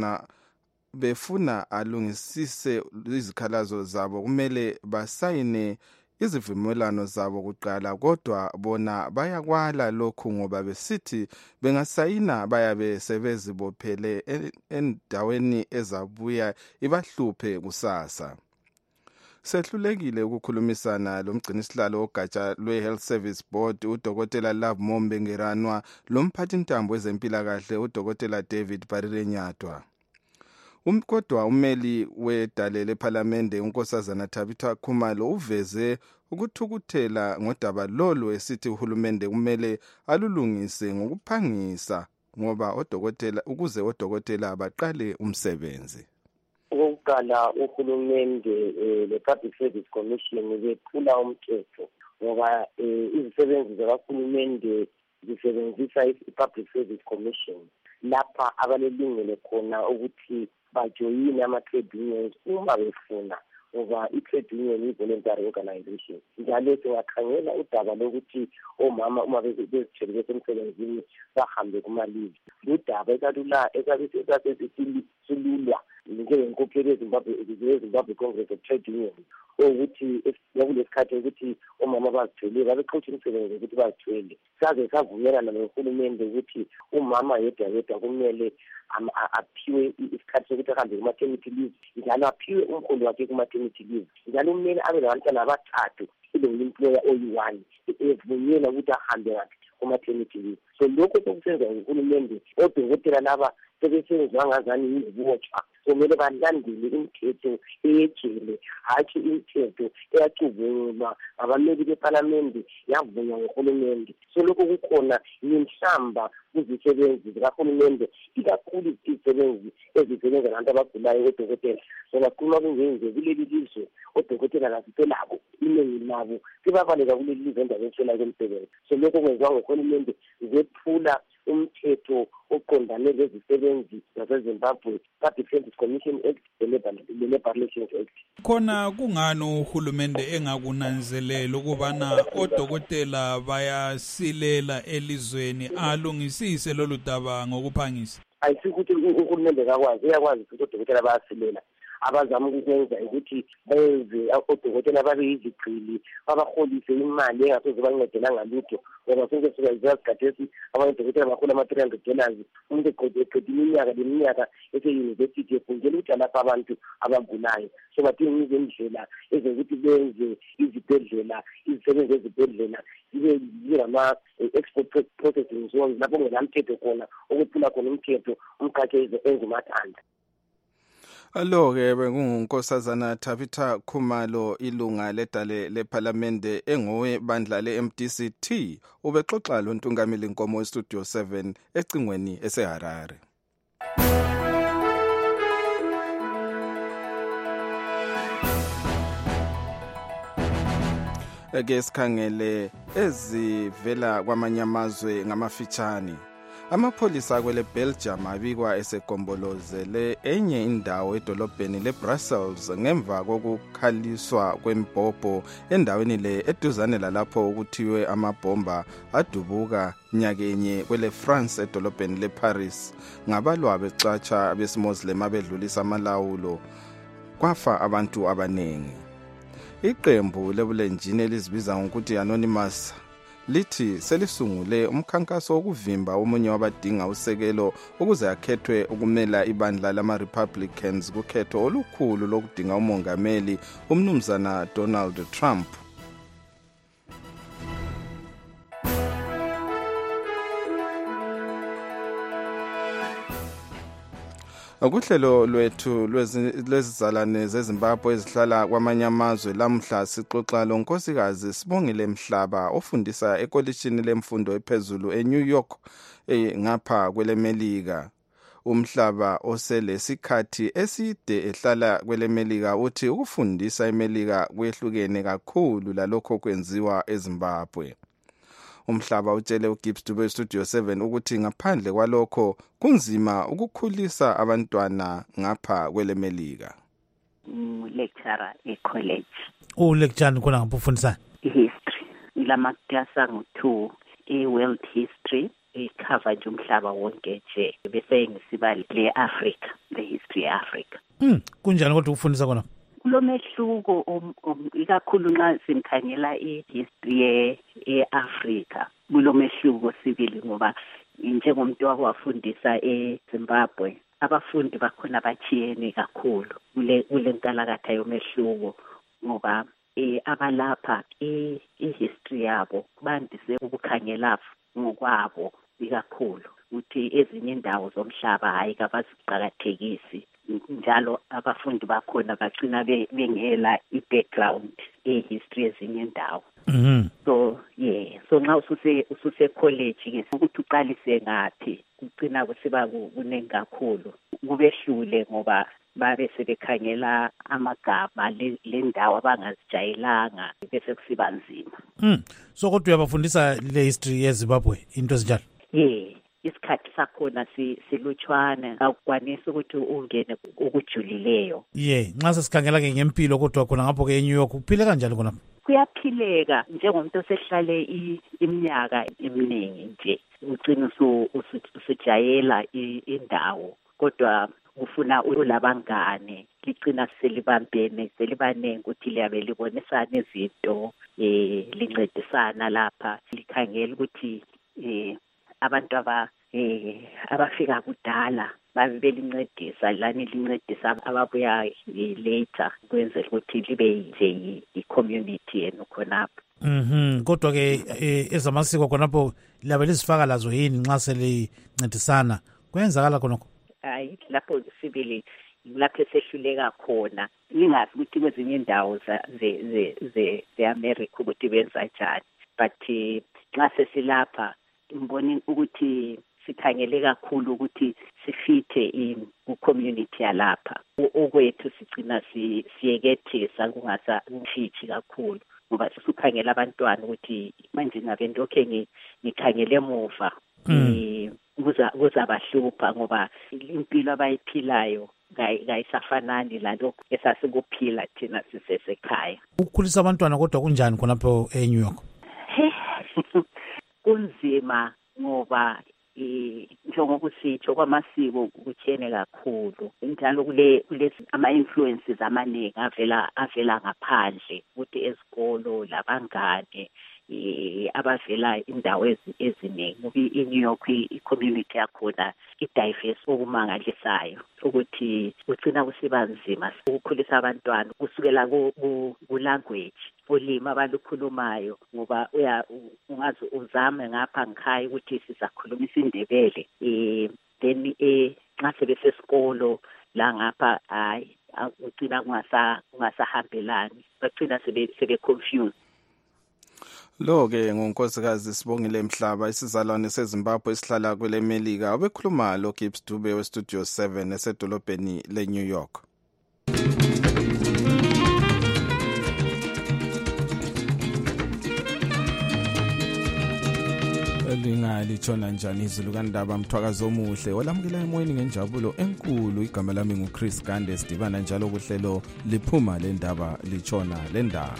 befuna alungisise izikhalazo zabo kumele basayine izivumelwano zabo kuqala kodwa bona bayakwala lokhu ngoba besithi bengasayina bayabe sebezibophele endaweni ezabuya ibahluphe kusasa. Sehlulekile ukukhulumisana lomgcinisihlalo ogatsha lwe-Health Service Board udokotela Love Mombengeranwa lomphathintambo wezempilakahle udokotela David Barirenyatwa. Kodwa umeli wedale lephalamende unkosazana Tabitha Khumalo uveze ukuthukuthela ngodaba lolu esithi uhulumende kumele alulungise ngokuphangisa ngoba ukuze odokotela baqale umsebenzi. Okokuqala uhulumende le-Public Service Commission bephula umthetho ngoba izisebenzi zakahulumende zisebenzisa i-Public Service Commission lapha abalelungelo khona ukuthi bajoyine ama-trade unions uma befuna ngoba i-trade union i-voluntary organization. Njalo singakhangela udaba lokuthi omama uma bezithwele besemsebenzini bahambe kuma-leave. Udaba esasilulwa njengenkokheli yeZimbabwe Congress of Trade Unions ukuthi kulesikhathi ukuthi omama bazithwele babexotsha umsebenzi ukuthi bazithwele. Saze savumelana nohulumende ukuthi umama yedwa kumele aphiwe isikhathi sokuthi ahambe kuma-maternity leave njalo aphiwe umholo wakhe kuma-maternity leave njalo kumele abe labantwana abathathu employer oyi-1 evunyelwa ukuthi ahambe kuma-maternity leave. So lokho sokusenza uhulumende odokotela laba sebesenzwa ngazani yizibotshwa kumele balandele imithetho eyejele hatshi imithetho eyacubungulwa ngabameli bepalamende yavunywa nguhulumende. So lokho kukhona inhlamba kuzisebenzi zikahulumende ikakhulu izisebenzi ezisebenza ngabantu abagulayo odokotela. So kakhulu kungenze kuleli lizwe odokotela kaziselabo iningi labo sibabaleka kuleli lizwe endaweni eswela kwemisebenzi. So lokho kwenziwa nguhulumende zephula umthetho oqondane lezisebenzi zaseZimbabwe Public Service Commission Act le-Labour Relations Act. Khona kungani uhulumende engakunanzelela ukubana odokotela bayasilela elizweni alungisise lolu daba ngokuphangisa? Ayisikuthi uhulumende kakwazi, uyakwazi ukuthi odokotela bayasilela. Abazama ukwenza ukuthi benze odokotela babe yizigqili babaholise imali engasoze bancedela ngalutho ngoba sonke sizazikhathesi abanye odokotela bahola ama-$300 umuntu eqeda iminyaka leminyaka ese-university efundela ukuthi alapha abantu abagulayo. So badinga izindlela ezokuthi benze izibhedlela izisebenzi ezibhedlela zibe ngama-export processing zones lapho kungelamthetho khona okuphula khona umthetho umqathe engumathanda. Alo-ke bengungunkosazana Tabitha Khumalo ilunga ledale lephalamende engowebandla le-MDC-T ubexoxa loNtungameli Nkomo eStudio 7 ecingweni eseHarare. Eke sikhangele ezivela kwamanye amazwe ngamafitshane. Amapholisa kwele Belgium abikwa esegombolozele enye indawo edolobheni leBrussels ngemva kokukhaliswa kwembhobho endaweni le eduzane lalapho ukuthiwe amabhomba adubuka nyakenye kwele France edolobheni leParis ngabalwa becatsha abesimuslim abedlulisa amalawulo kwafa abantu abanengi. Iqembu lebulenjini elizibiza ngokuthi Anonymous lithi selisungule umkhankaso wokuvimba omunye wabadinga usekelo ukuze akhethwe ukumela ibandla lama-Republicans kukhetho olukhulu lokudinga umongameli umnumzana Donald Trump. Kuhlelo lwethu lwezizalwane zeZimbabwe ezihlala kwamanye amazwe lamhla sixoxa lonkosikazi Sibongile Mhlaba ofundisa ekolishini lemfundo ephezulu eNew York ngapha kwelemelika. Umhlaba oselesikhathi eside ehlala kwelemelika uthi ukufundisa emelika kwehlukene kakhulu lalokho kwenziwa eZimbabwe. Umhlaba utshele uGibbs Dube Studio 7 ukuthi ngaphandle kwalokho kunzima ukukhulisa abantwana ngapha kwelemelika. Lecturer e-college. Lecture khona ngapha ufundisa history. Ngilamaklasa ngo-2 e-world history cover nje umhlaba wonke nje bese ngisiba le-Africa, the history Africa. Kunjani kodwa ufundisa kona? Kulomehluko ikakhulu nxa simkhangela i-history e-Africa. Kulomehluko sibili ngoba njengomuntu wafundisa eZimbabwe abafundi bakhona bachiyene kakhulu kule nkalakatha yomehluko ngoba abalapha i-history yabo bandise ukukhangela ngokwabo ikakhulu ukuthi ezinye indawo zomhlaba hayi kabaziqakathekisi njalo abafundi bakhona bagcina bengela i-background e-history ezinye indawo. So nxa ususe college ke ukuthi uqalise ngaphi kugcina kusiba kuningi kakhulu kubehlule ngoba babe sebekhangela amagama lendawo abangazijayelanga bese kusiba nzima. So kodwa uyabafundisa le history yeZimbabwe into ezinjalo? Isikhathi sakhona silutshwana akukwanisi ukuthi ungene ukujulileyo. Nxa sesikhangela ke ngempilo kodwa khona ngapho ke eNew York kuphile kanjani khona? Kuyaphileka njengomuntu osehlale iminyaka eminingi nje ugcina usujayela indawo kodwa ufuna ulabangane ligcina selibambene selibanenge ukuthi liyabe libonisana izinto lincedisana lapha likhangela ukuthi abantu abafika kudala babe belincedisa lani lincedisa ababuya later kwenzela ukuthi libe nje i-community yenu khonapho. Kodwa ke ezamasiko khonapho labe lizifaka lazo yini nxa selincedisana kwenzakala khonokho? Hayi lapho sibili lapho esehluleka khona lingazi ukuthi kwezinye indawo ze-America ukuthi benza njani but nxa sesilapha ngibona ukuthi sikhangele kakhulu ukuthi sifithe ku-community yalapha. Okwethu sigcina siyekethisa kungasafitshi kakhulu ngoba sisukhangela abantwana ukuthi manje ngabe ndokhe ngikhangele emuva kuzabahlupha ngoba impilo abayiphilayo kayisafanani lalokho esasikuphila thina sisesekhaya. Ukukhulisa abantwana kodwa kunjani khonapho eNew York? Kunzima ngoba njengokusitsho kwamasiko kuthene kakhulu njalo kule ama-influences amaningi avela ngaphandle ukuthi ezikolo labangane abavela indawo eziningi ngoba i-New York i-community yakhona i-diverse okumangalisayo ukuthi ugcina kusiba nzima ukukhulisa abantwana kusukela ku-language ulimi abalukhulumayo ngoba ungazi uzame ngapha ngikhaya ukuthi sizakhuluma isindebele then nxa sebesesikolo la ngapha hayi ugcina kungasahambelani bagcina sebe-confused. Lo-ke ngonkosikazi Sibongile Mhlaba isizalwane seZimbabwe esihlala kwelemelika obekhuluma loGibbs Dube weStudio 7 esedolobheni leNew York. Lingalitshona njani izulu kandaba mthwakazo omuhle walamukela emoyeni ngenjabulo enkulu. Igama lami nguChris Gande sidibana njalo kuhlelo liphuma lendaba litshona lendaba.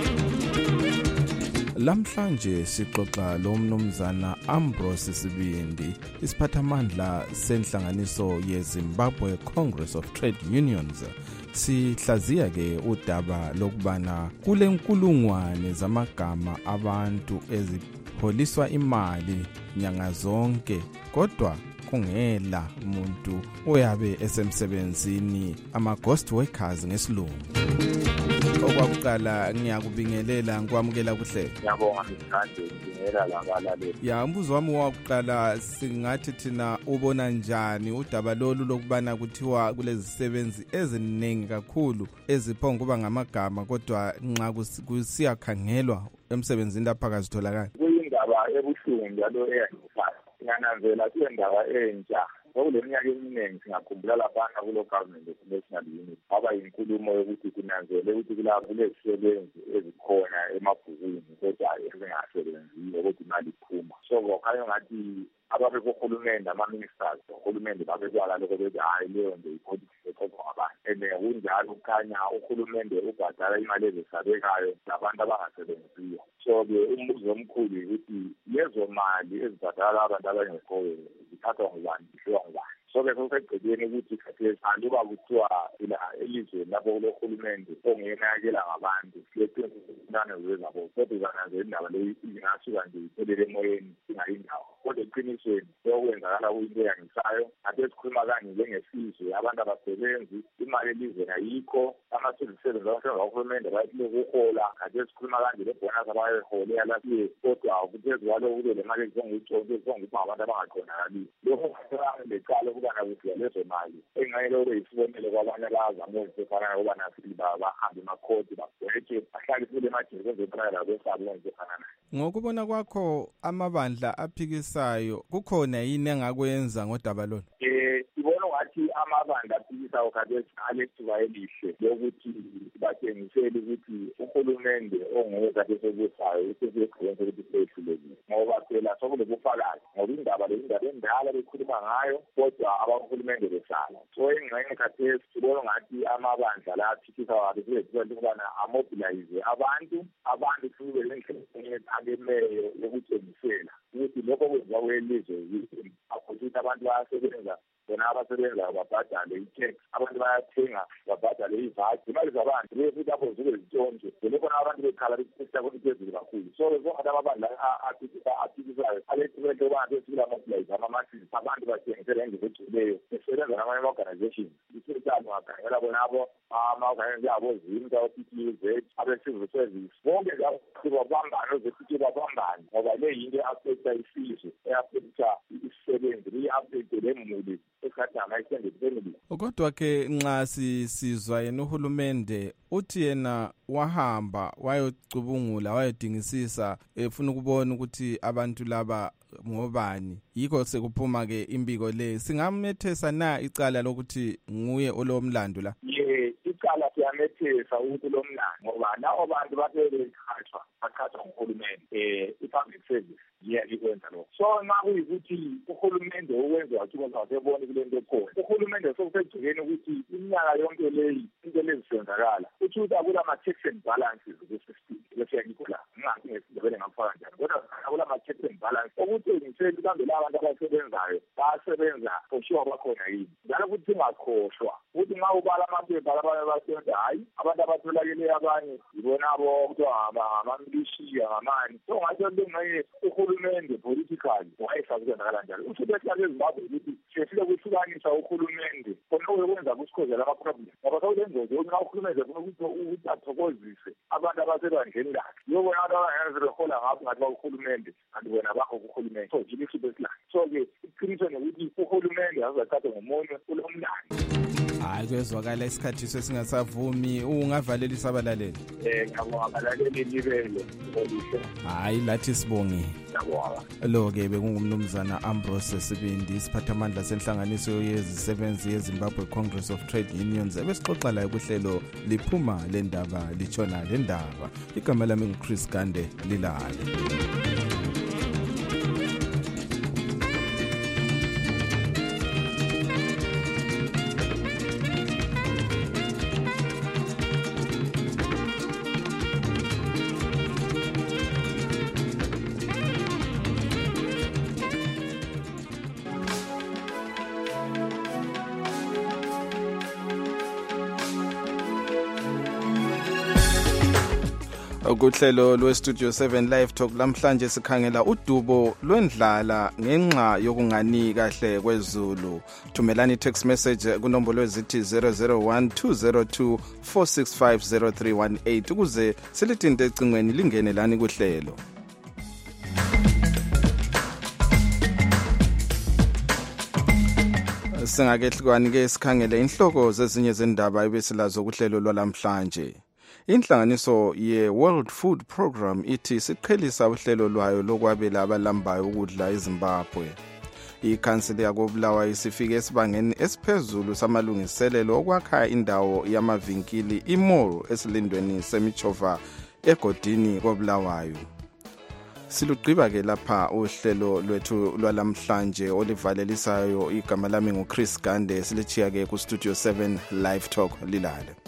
Lamhlanje sixoxa lo mnumzana Ambrose Sibindi isiphathamandla senhlanganiso yeZimbabwe Congress of Trade Unions. Sihlaziya ke udaba lokubana kule nkulungwane zamagama abantu kuholiswa imali nyanga zonke kodwa kungela umuntu oyabe esemsebenzini, ama-ghost workers ngesilungu. Okwakuqala ngiyakubingelela ngikwamukela kuhle. Ngiyabonga mthande ngibingelela labalaleli. Ya, umbuzo wami wokuqala singathi thina ubona njani udaba lolu lokubana kuthiwa kulezisebenzi eziningi kakhulu eziphonga kuba ngamagama kodwa nxa kusiyakhangelwa emsebenzini lapha kazitholakala. Kuyindaba ebuhlungu njalo eyangisayo. Ngananzela kuyindaba entsha. Ngokuleminyaka eminingi singakhumbula laphana kulo government national unit kwaba yinkulumo yokuthi kunanzele ukuthi kulezisebenzi ezikhona emabhukwini kodwa ezingasebenziyo ukuthi imali iphuma. So kukhanya ngathi ababe kuhulumende ama-ministers uhulumende babekwala lokho bethi hayi leyo nto i-politics exoxwa ngabantu. And kunjalo kukhanya uhulumende ubhadala imali ezisabekayo labantu abangasebenziyo. So-ke umbuzo omkhulu ukuthi lezo mali ezibhadala abantu abangekhoyo zithathwa ngubani, zidliwa ngubani? So-ke kusegcekeni ukuthi khathesi aluba kuthiwa elizweni lapho kulohulumende ongenakela ngabantu sileqinane zezabo kodwa zananzela indaba leyo ingasuka nje iphelele emoyeni ingayindawo. Kodwa eqinisweni seyokwenzakala kuyinto eyangisayo ade sikhuluma kanje njengesizwe abantu abasebenzi imali elizweni ayikho, ama-civil servants abasebenza kahulumende bayehlule ukuhola ade sikhuluma kanje lebonus abayeholela lasiye kodwa kuphezu kwalokho kube le mali ezonguyitshonto ezongupha abantu abangaqondakaliyo. Lokho lecala ukubana kuthi lezo mali engayele kube yisibonelo kwabanye abazama ukufana ukuba nasili bahambe emakhodi bagwetshe bahlale kule majini kwenzephana labo besabi kwenzephana nayo. Ngokubona kwakho amabandla aphikisayo kukhona yini engakwenza ngodaba lolu? Sibona ngathi amabandla aphikisayo khathesi alethuba elihle lokuthi batshengisele ukuthi uhulumende onguye khathesi obusayo usesiyekwenza ukuthi sehlulekile ngoba phela sokulobufakazi ngoba indaba endala bekhuluma ngayo kodwa abahulumende besala. So engxenye khathesi sibona ngathi amabandla la aphikisayo abesebenzisa ukubana amobilize abantu kube lendlela akemeyo yokutshengisela ukuthi lokho kwenziwa kwelizwe ukuthi abantu bayasebenza bona abasebenzayo babhadale i-tax, abantu bayathenga babhadale i-VAT, imali zabantu futhi apho zibe zitshontshe lokho abantu bekhala bekusisa ukuthi phezulu kakhulu. So zonke amabandla aphikisayo alethumele abantu esikulamaplayizi ama-masses abantu bathengisela ngendlela egculileyo besebenza namanye ama-organizations isitano akhangela bonabo ama-organization abo ZIMTA o-PTUZ abe-civil service bonke babambane oze-PTU babambane ngoba le yinto e-affecta isizwe e-affecta isisebenzi i-affecte lemuli esikhathi ama-extended family. Kodwa ke nxa sisizwa yena uhulumende uthi yena wahamba wayocubungula wayodingisisa efuna ukubona ukuthi abantu laba ngobani, yikho sekuphuma ke imbiko le. Singamethesa na icala lokuthi nguye olomlando la? Icala siyamethesa ukuthi lomlando ngoba labo bantu baqhathwa nguhulumende i-public service ikwenza lokho. So nxa kuyikuthi uhulumende owenza wathuma wasebona kule nto ekhona uhulumende sokusegcekeni ukuthi iminyaka yonke leyi into lezisenzakala ukuthi akula ma-checks and balances kwi-system lesiyakikho la ngingasindebele ngakufaka njani kodwa akula ma-checks and balances okutshengisela ukuthi la abantu abasebenzayo basebenza for sure bakhona yini njalo ukuthi ingakhohlwa ukuthi nxa ubala amaphepha labanye basebenza hayi abantu abatholakele abanye yibonabo kuthiwa amamilishiya ngamani. So ngathi lengxenye uhulumende politically wayesazi kwenzakala njalo uthi behlala eZimbabwe ukuthi siyefile ukuhlukanisa uhulumende khona ukwenza kusikhozela ama-problem ngoba sawulengozi ukuthi nxa uhulumende funa ukuthi athokozise abantu abasebandleni lakhe yobona abantu abangenzi behola ngapho ngathi bahulumende kanti bona bakho kuhulumende. So yilo isipho esilakhe. So-ke iqiniso nokuthi uhulumende azathathe ngomunye kulomlando. Hayi kwezwakala isikhathi sesingasavumi ungavalelisa abalaleli. Ngiyabonga abalaleli libele olihle. Hayi lathi sibonge. Ngiyabonga. Lo-ke bekungumnumzana Ambrose Sibindi isiphathamandla senhlanganiso yezisebenzi yeZimbabwe Congress of Trade Unions ebesixoxa layo kuhlelo liphuma le ndaba litshona le ndaba. Igama lami nguChris Gande lilale. Kuhlelo lweStudio 7 Live Talk lamhlanje sikhangela udubo lwendlala ngenxa yokungani kahle kwezulu. Thumelani text message kunombolo ezithi 0012024650318 ukuze silithinte ecingweni lingene lani kuhlelo. Singakehlukani ke sikhangele inhloko zezinye zendaba ebesilazo kuhlelo lwalamhlanje. Inhlanganiso ye-World Food Program ithi siqhelisa uhlelo lwayo lokwabela abalambayo ukudla eZimbabwe. Ikhansili yakobulawa isifike esibangeni esiphezulu samalungiselelo okwakha indawo yamavinkili imall esilindweni semichova egodini kobulawayo. Silugqiba ke lapha uhlelo lwethu lwalamhlanje olivalelisayo igama lami nguChris Gande silichiya ke ku Studio 7 Live Talk lilale.